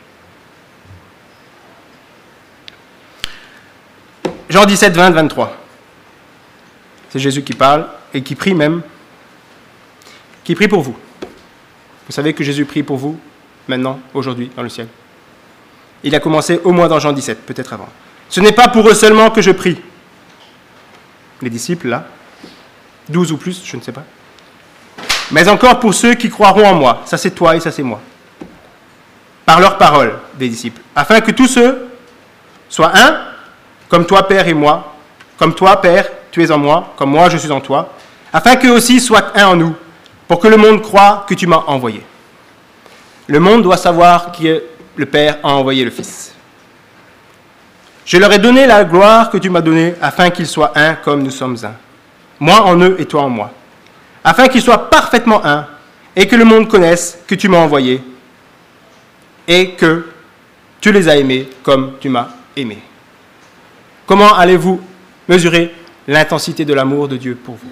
Jean 17, 20, 23. C'est Jésus qui parle et qui prie même. Qui prie pour vous. Vous savez que Jésus prie pour vous, maintenant, aujourd'hui, dans le ciel. Il a commencé au moins dans Jean 17, peut-être avant. Ce n'est pas pour eux seulement que je prie. Les disciples, là, 12 ou plus, je ne sais pas. Mais encore pour ceux qui croiront en moi. Ça, c'est toi et ça, c'est moi. Par leur parole, des disciples. Afin que tous ceux soient un, comme toi, Père, et moi. Comme toi, Père, tu es en moi, comme moi, je suis en toi. Afin qu'eux aussi soient un en nous, pour que le monde croie que tu m'as envoyé. Le monde doit savoir que le Père a envoyé le Fils. Je leur ai donné la gloire que tu m'as donnée, afin qu'ils soient un comme nous sommes un. Moi en eux et toi en moi. Afin qu'ils soient parfaitement un, et que le monde connaisse que tu m'as envoyé, et que tu les as aimés comme tu m'as aimé. Comment allez-vous mesurer l'intensité de l'amour de Dieu pour vous?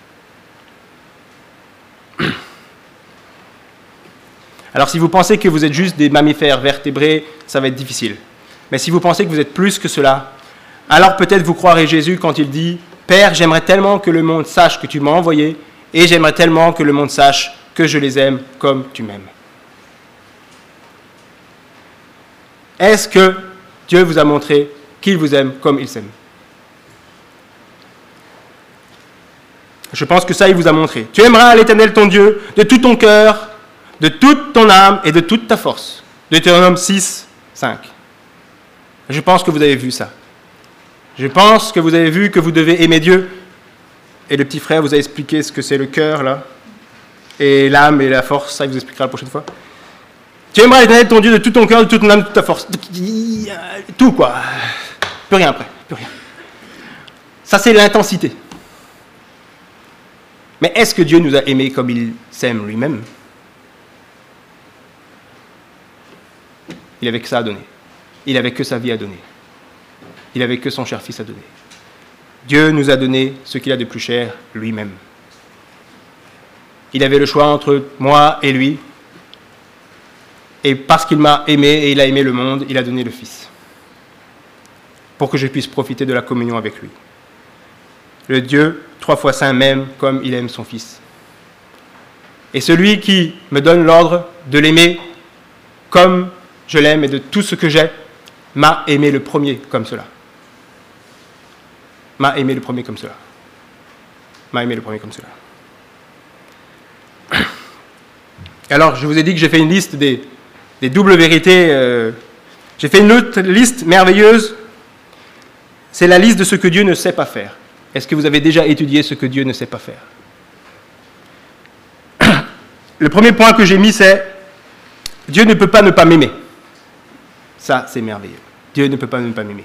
Alors si vous pensez que vous êtes juste des mammifères vertébrés, ça va être difficile. Mais si vous pensez que vous êtes plus que cela, alors peut-être vous croirez Jésus quand il dit « Père, j'aimerais tellement que le monde sache que tu m'as envoyé, et j'aimerais tellement que le monde sache que je les aime comme tu m'aimes. » Est-ce que Dieu vous a montré qu'il vous aime comme il s'aime? Je pense que ça, il vous a montré. Tu aimeras l'Éternel ton Dieu de tout ton cœur, de toute ton âme et de toute ta force. Deutéronome 6, 5. Je pense que vous avez vu ça. Je pense que vous avez vu que vous devez aimer Dieu. Et le petit frère vous a expliqué ce que c'est le cœur, là. Et l'âme et la force, ça, il vous expliquera la prochaine fois. Tu aimeras l'Éternel ton Dieu de tout ton cœur, de toute ton âme, de toute ta force. Tout, quoi. Plus rien après, plus rien. Ça, c'est l'intensité. Mais est-ce que Dieu nous a aimés comme il s'aime lui-même? Il n'avait que ça à donner. Il n'avait que sa vie à donner. Il n'avait que son cher fils à donner. Dieu nous a donné ce qu'il a de plus cher, lui-même. Il avait le choix entre moi et lui. Et parce qu'il m'a aimé et il a aimé le monde, il a donné le Fils. Pour que je puisse profiter de la communion avec lui. Le Dieu, 3 fois saint, m'aime comme il aime son Fils. Et celui qui me donne l'ordre de l'aimer comme je l'aime et de tout ce que j'ai, m'a aimé le premier comme cela. M'a aimé le premier comme cela. M'a aimé le premier comme cela. Alors, je vous ai dit que j'ai fait une liste des doubles vérités. J'ai fait une autre liste merveilleuse. C'est la liste de ce que Dieu ne sait pas faire. Est-ce que vous avez déjà étudié ce que Dieu ne sait pas faire? Le premier point que j'ai mis, c'est Dieu ne peut pas ne pas m'aimer. Ça, c'est merveilleux. Dieu ne peut pas ne pas m'aimer.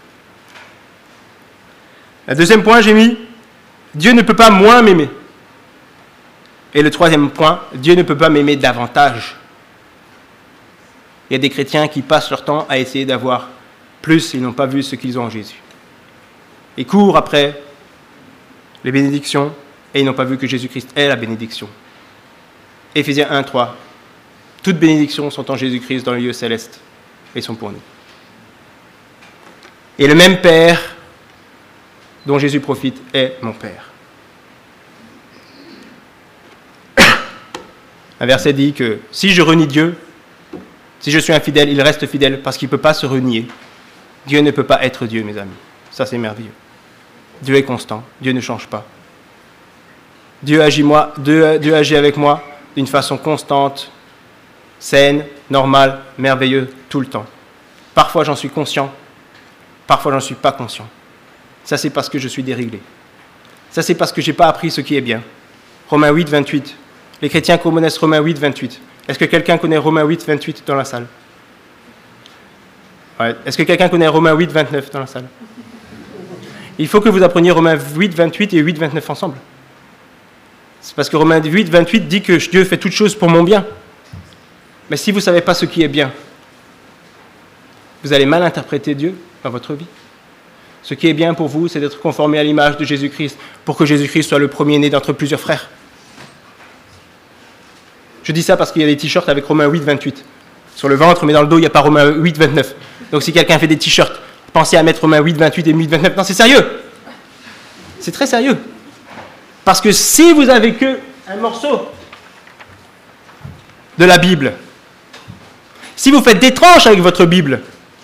Le deuxième point, j'ai mis Dieu ne peut pas moins m'aimer. Et le troisième point, Dieu ne peut pas m'aimer davantage. Il y a des chrétiens qui passent leur temps à essayer d'avoir plus, ils n'ont pas vu ce qu'ils ont en Jésus. Ils courent après les bénédictions et ils n'ont pas vu que Jésus-Christ est la bénédiction. Éphésiens 1, 3. Toutes bénédictions sont en Jésus-Christ dans le lieu céleste et sont pour nous. Et le même Père dont Jésus profite est mon Père. Un verset dit que si je renie Dieu, si je suis infidèle, il reste fidèle parce qu'il ne peut pas se renier. Dieu ne peut pas être Dieu, mes amis. Ça, c'est merveilleux. Dieu est constant. Dieu ne change pas. Dieu agit avec moi d'une façon constante, saine, normale, merveilleuse, tout le temps. Parfois, j'en suis conscient. Parfois, j'en suis pas conscient. Ça, c'est parce que je suis déréglé. Ça, c'est parce que je n'ai pas appris ce qui est bien. Romains 8, 28. Les chrétiens connaissent Romains 8, 28. Est-ce que quelqu'un connaît Romains 8, 28 dans la salle? Ouais. Est-ce que quelqu'un connaît Romains 8, 29 dans la salle? Il faut que vous appreniez Romains 8, 28 et 8, 29 ensemble. C'est parce que Romains 8, 28 dit que Dieu fait toutes choses pour mon bien. Mais si vous ne savez pas ce qui est bien, vous allez mal interpréter Dieu dans votre vie. Ce qui est bien pour vous, c'est d'être conformé à l'image de Jésus-Christ, pour que Jésus-Christ soit le premier-né d'entre plusieurs frères. Je dis ça parce qu'il y a des t-shirts avec Romains 8, 28. Sur le ventre, mais dans le dos, il n'y a pas Romains 8, 29. Donc si quelqu'un fait des t-shirts, pensez à mettre Romains 8, 28 et 8, 29. Non, c'est sérieux. C'est très sérieux. Parce que si vous avez que un morceau de la Bible, si vous faites des tranches avec votre Bible,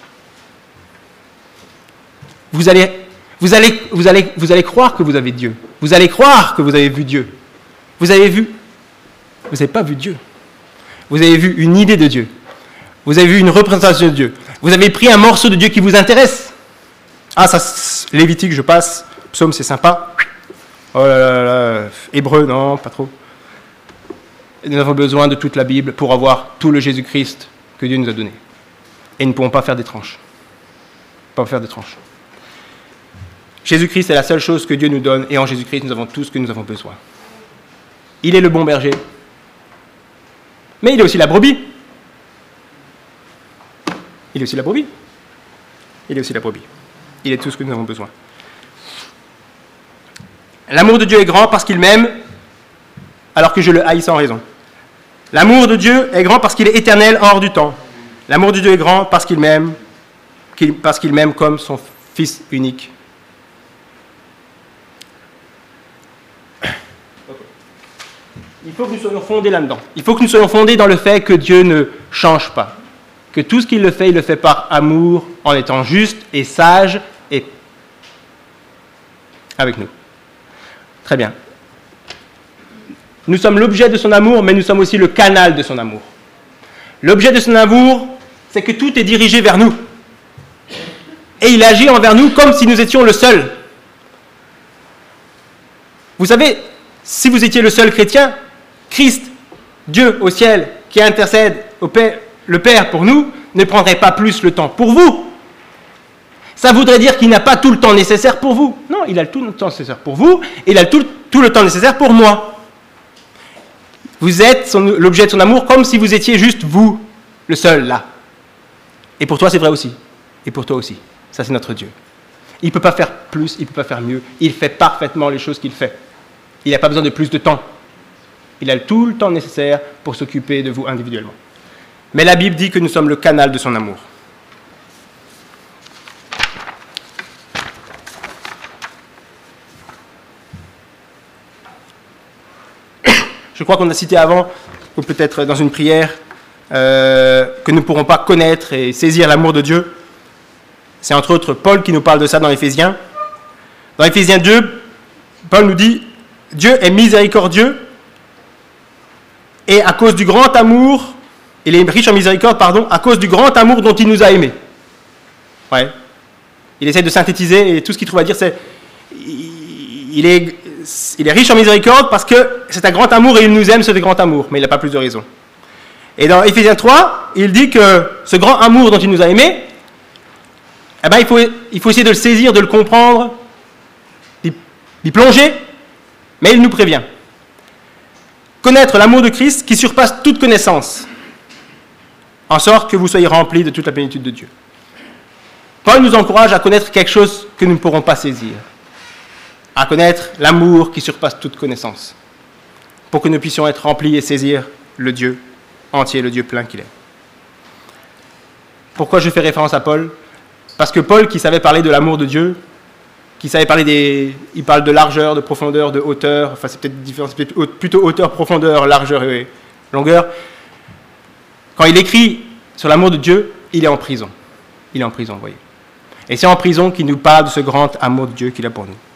vous allez croire que vous avez Dieu. Vous allez croire que vous avez vu Dieu. Vous n'avez pas vu Dieu. Vous avez vu une idée de Dieu. Vous avez vu une représentation de Dieu. Vous avez pris un morceau de Dieu qui vous intéresse. Ah, ça, Lévitique, je passe. Psaume, c'est sympa. Oh là là là. Hébreu, non, pas trop. Et nous avons besoin de toute la Bible pour avoir tout le Jésus-Christ que Dieu nous a donné. Et nous ne pouvons pas faire des tranches. Pas faire des tranches. Jésus-Christ est la seule chose que Dieu nous donne, et en Jésus-Christ, nous avons tout ce que nous avons besoin. Il est le bon berger, mais il est aussi la brebis. Il est aussi la brebis. Il est aussi la brebis. Il est tout ce que nous avons besoin. L'amour de Dieu est grand parce qu'il m'aime, alors que je le haïs sans raison. L'amour de Dieu est grand parce qu'il est éternel hors du temps. L'amour de Dieu est grand parce qu'il m'aime comme son Fils unique. Il faut que nous soyons fondés là-dedans. Il faut que nous soyons fondés dans le fait que Dieu ne change pas. Que tout ce qu'il le fait, il le fait par amour, en étant juste et sage et avec nous. Très bien. Nous sommes l'objet de son amour, mais nous sommes aussi le canal de son amour. L'objet de son amour, c'est que tout est dirigé vers nous. Et il agit envers nous comme si nous étions le seul. Vous savez, si vous étiez le seul chrétien, Christ, Dieu au ciel, qui intercède au Père, le Père pour nous, ne prendrait pas plus le temps pour vous. Ça voudrait dire qu'il n'a pas tout le temps nécessaire pour vous. Non, il a tout le temps nécessaire pour vous, et il a tout le temps nécessaire pour moi. Vous êtes l'objet de son amour comme si vous étiez juste vous, le seul, là. Et pour toi, c'est vrai aussi. Et pour toi aussi. Ça, c'est notre Dieu. Il ne peut pas faire plus, il ne peut pas faire mieux. Il fait parfaitement les choses qu'il fait. Il n'a pas besoin de plus de temps. Il a tout le temps nécessaire pour s'occuper de vous individuellement. Mais la Bible dit que nous sommes le canal de son amour. Je crois qu'on a cité avant, ou peut-être dans une prière, que nous ne pourrons pas connaître et saisir l'amour de Dieu. C'est entre autres Paul qui nous parle de ça dans Éphésiens. Dans Éphésiens 2, Paul nous dit « Dieu est miséricordieux et à cause du grand amour, il est riche en miséricorde, pardon, à cause du grand amour dont il nous a aimés. » Ouais. Il essaie de synthétiser et tout ce qu'il trouve à dire, c'est il est riche en miséricorde parce que c'est un grand amour et il nous aime, c'est un grand amour, mais il n'a pas plus de raison. Et dans Éphésiens 3, il dit que ce grand amour dont il nous a aimés, eh ben, il faut essayer de le saisir, de le comprendre, d'y plonger, mais il nous prévient. Connaître l'amour de Christ qui surpasse toute connaissance, en sorte que vous soyez remplis de toute la plénitude de Dieu. Paul nous encourage à connaître quelque chose que nous ne pourrons pas saisir, à connaître l'amour qui surpasse toute connaissance, pour que nous puissions être remplis et saisir le Dieu entier, le Dieu plein qu'il est. Pourquoi je fais référence à Paul ? Parce que Paul, qui savait parler de l'amour de Dieu, qui savait parler il parle de largeur, de profondeur, de hauteur, enfin c'est peut-être différent, c'est plutôt hauteur, profondeur, largeur et longueur. Quand il écrit sur l'amour de Dieu, il est en prison. Il est en prison, vous voyez. Et c'est en prison qu'il nous parle de ce grand amour de Dieu qu'il a pour nous.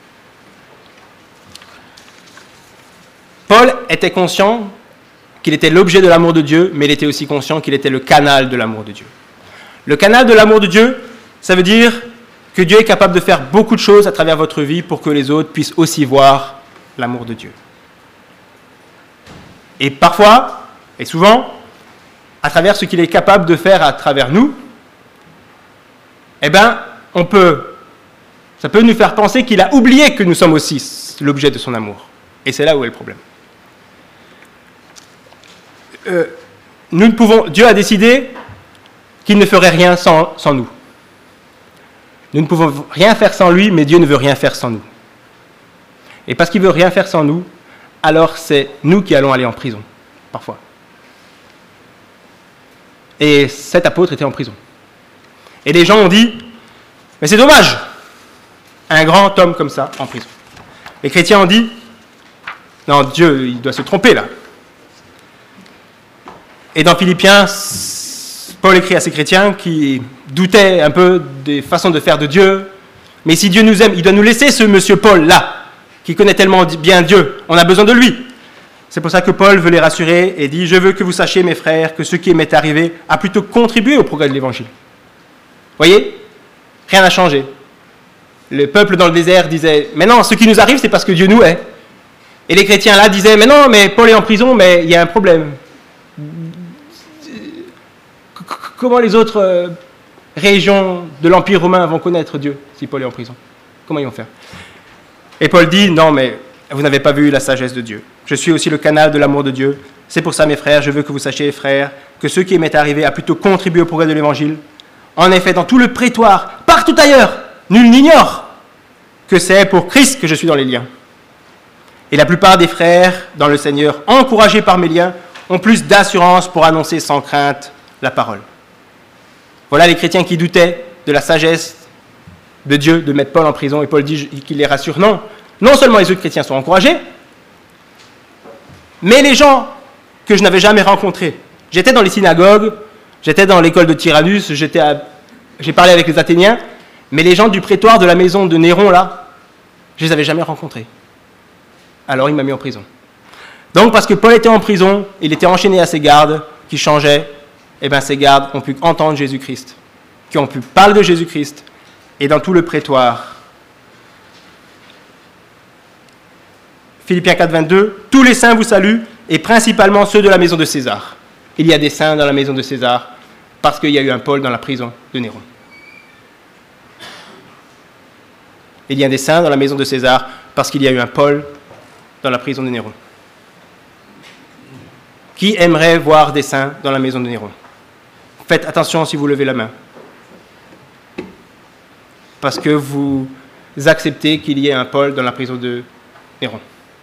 Paul était conscient qu'il était l'objet de l'amour de Dieu, mais il était aussi conscient qu'il était le canal de l'amour de Dieu. Le canal de l'amour de Dieu, ça veut dire que Dieu est capable de faire beaucoup de choses à travers votre vie pour que les autres puissent aussi voir l'amour de Dieu. Et parfois, et souvent, à travers ce qu'il est capable de faire à travers nous, eh bien, ça peut nous faire penser qu'il a oublié que nous sommes aussi l'objet de son amour. Et c'est là où est le problème. Dieu a décidé qu'il ne ferait rien sans nous. Nous ne pouvons rien faire sans lui, mais Dieu ne veut rien faire sans nous. Et parce qu'il ne veut rien faire sans nous, alors c'est nous qui allons aller en prison, parfois. Et cet apôtre était en prison. Et les gens ont dit, mais c'est dommage, un grand homme comme ça en prison. Les chrétiens ont dit, non, Dieu, il doit se tromper là. Et dans Philippiens, Paul écrit à ces chrétiens qui doutaient un peu des façons de faire de Dieu. Mais si Dieu nous aime, il doit nous laisser ce monsieur Paul là, qui connaît tellement bien Dieu. On a besoin de lui. C'est pour ça que Paul veut les rassurer et dit « Je veux que vous sachiez, mes frères, que ce qui m'est arrivé a plutôt contribué au progrès de l'Évangile. » Voyez, rien n'a changé. Le peuple dans le désert disait « Mais non, ce qui nous arrive, c'est parce que Dieu nous hait. » Et les chrétiens là disaient « Mais non, mais Paul est en prison, mais il y a un problème. » Comment les autres régions de l'Empire romain vont connaître Dieu si Paul est en prison? Comment ils vont faire? Et Paul dit, non, mais vous n'avez pas vu la sagesse de Dieu. Je suis aussi le canal de l'amour de Dieu. C'est pour ça, mes frères, je veux que vous sachiez, frères, que ce qui m'est arrivé a plutôt contribué au progrès de l'Évangile. En effet, dans tout le prétoire, partout ailleurs, nul n'ignore que c'est pour Christ que je suis dans les liens. Et la plupart des frères dans le Seigneur, encouragés par mes liens, ont plus d'assurance pour annoncer sans crainte la parole. Voilà les chrétiens qui doutaient de la sagesse de Dieu de mettre Paul en prison. Et Paul dit qu'il les rassure. Non seulement les autres chrétiens sont encouragés, mais les gens que je n'avais jamais rencontrés. J'étais dans les synagogues, j'étais dans l'école de Tyrannus, j'ai parlé avec les Athéniens, mais les gens du prétoire de la maison de Néron, là, je les avais jamais rencontrés. Alors il m'a mis en prison. Donc parce que Paul était en prison, il était enchaîné à ses gardes qui changeaient, et bien ces gardes ont pu entendre Jésus-Christ, qui ont pu parler de Jésus-Christ, et dans tout le prétoire. Philippiens 4, 22, tous les saints vous saluent, et principalement ceux de la maison de César. Il y a des saints dans la maison de César, parce qu'il y a eu un Paul dans la prison de Néron. Il y a des saints dans la maison de César, parce qu'il y a eu un Paul dans la prison de Néron. Qui aimerait voir des saints dans la maison de Néron? Faites attention si vous levez la main. Parce que vous acceptez qu'il y ait un Paul dans la prison de Néron.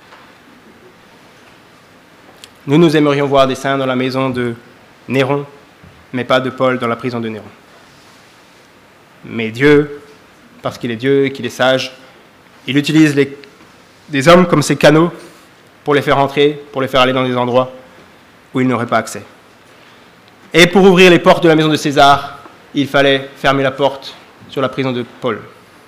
Nous aimerions voir des saints dans la maison de Néron, mais pas de Paul dans la prison de Néron. Mais Dieu, parce qu'il est Dieu et qu'il est sage, il utilise des hommes comme ses canaux pour les faire entrer, pour les faire aller dans des endroits où ils n'auraient pas accès. Et pour ouvrir les portes de la maison de César, il fallait fermer la porte sur la prison de Paul.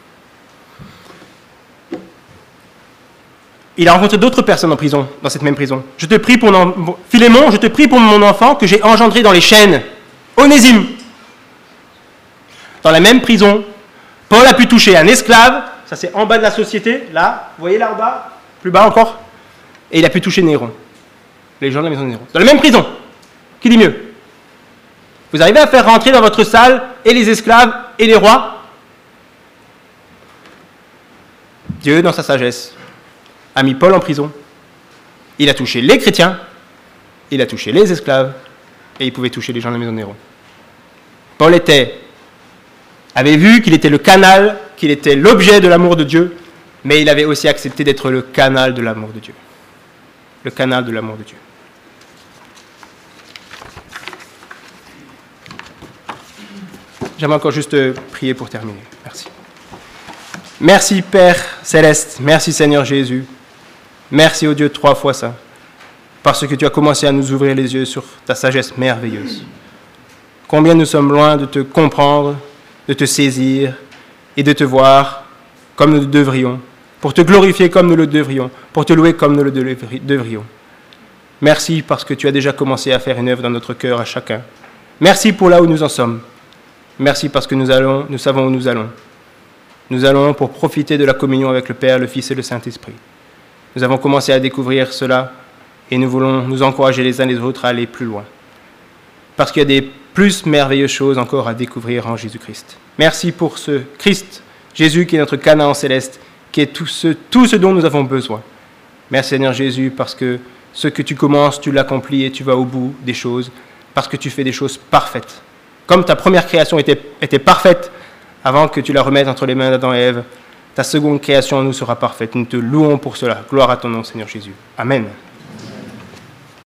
Il a rencontré d'autres personnes en prison, dans cette même prison. Philémon, je te prie pour mon enfant que j'ai engendré dans les chaînes, Onésime. Dans la même prison, Paul a pu toucher un esclave, ça c'est en bas de la société, là, vous voyez là en bas, plus bas encore, et il a pu toucher Néron, les gens de la maison de Néron. Dans la même prison, qui dit mieux? Vous arrivez à faire rentrer dans votre salle et les esclaves et les rois? Dieu, dans sa sagesse, a mis Paul en prison. Il a touché les chrétiens, il a touché les esclaves, et il pouvait toucher les gens de la maison de Néron. Paul avait vu qu'il était le canal, qu'il était l'objet de l'amour de Dieu, mais il avait aussi accepté d'être le canal de l'amour de Dieu. Le canal de l'amour de Dieu. J'aimerais encore juste prier pour terminer. Merci. Merci Père Céleste, merci Seigneur Jésus, merci au Dieu 3 fois saint. parce que tu as commencé à nous ouvrir les yeux sur ta sagesse merveilleuse. Combien nous sommes loin de te comprendre, de te saisir et de te voir comme nous le devrions, pour te glorifier comme nous le devrions, pour te louer comme nous le devrions. Merci parce que tu as déjà commencé à faire une œuvre dans notre cœur à chacun. Merci pour là où nous en sommes. Merci parce que nous savons où nous allons. Nous allons pour profiter de la communion avec le Père, le Fils et le Saint-Esprit. Nous avons commencé à découvrir cela et nous voulons nous encourager les uns les autres à aller plus loin. Parce qu'il y a des plus merveilleuses choses encore à découvrir en Jésus-Christ. Merci pour ce Christ, Jésus qui est notre Canaan céleste, qui est tout ce dont nous avons besoin. Merci Seigneur Jésus parce que ce que tu commences, tu l'accomplis et tu vas au bout des choses, parce que tu fais des choses parfaites. Comme ta première création était parfaite avant que tu la remettes entre les mains d'Adam et Ève, ta seconde création en nous sera parfaite. Nous te louons pour cela. Gloire à ton nom, Seigneur Jésus. Amen.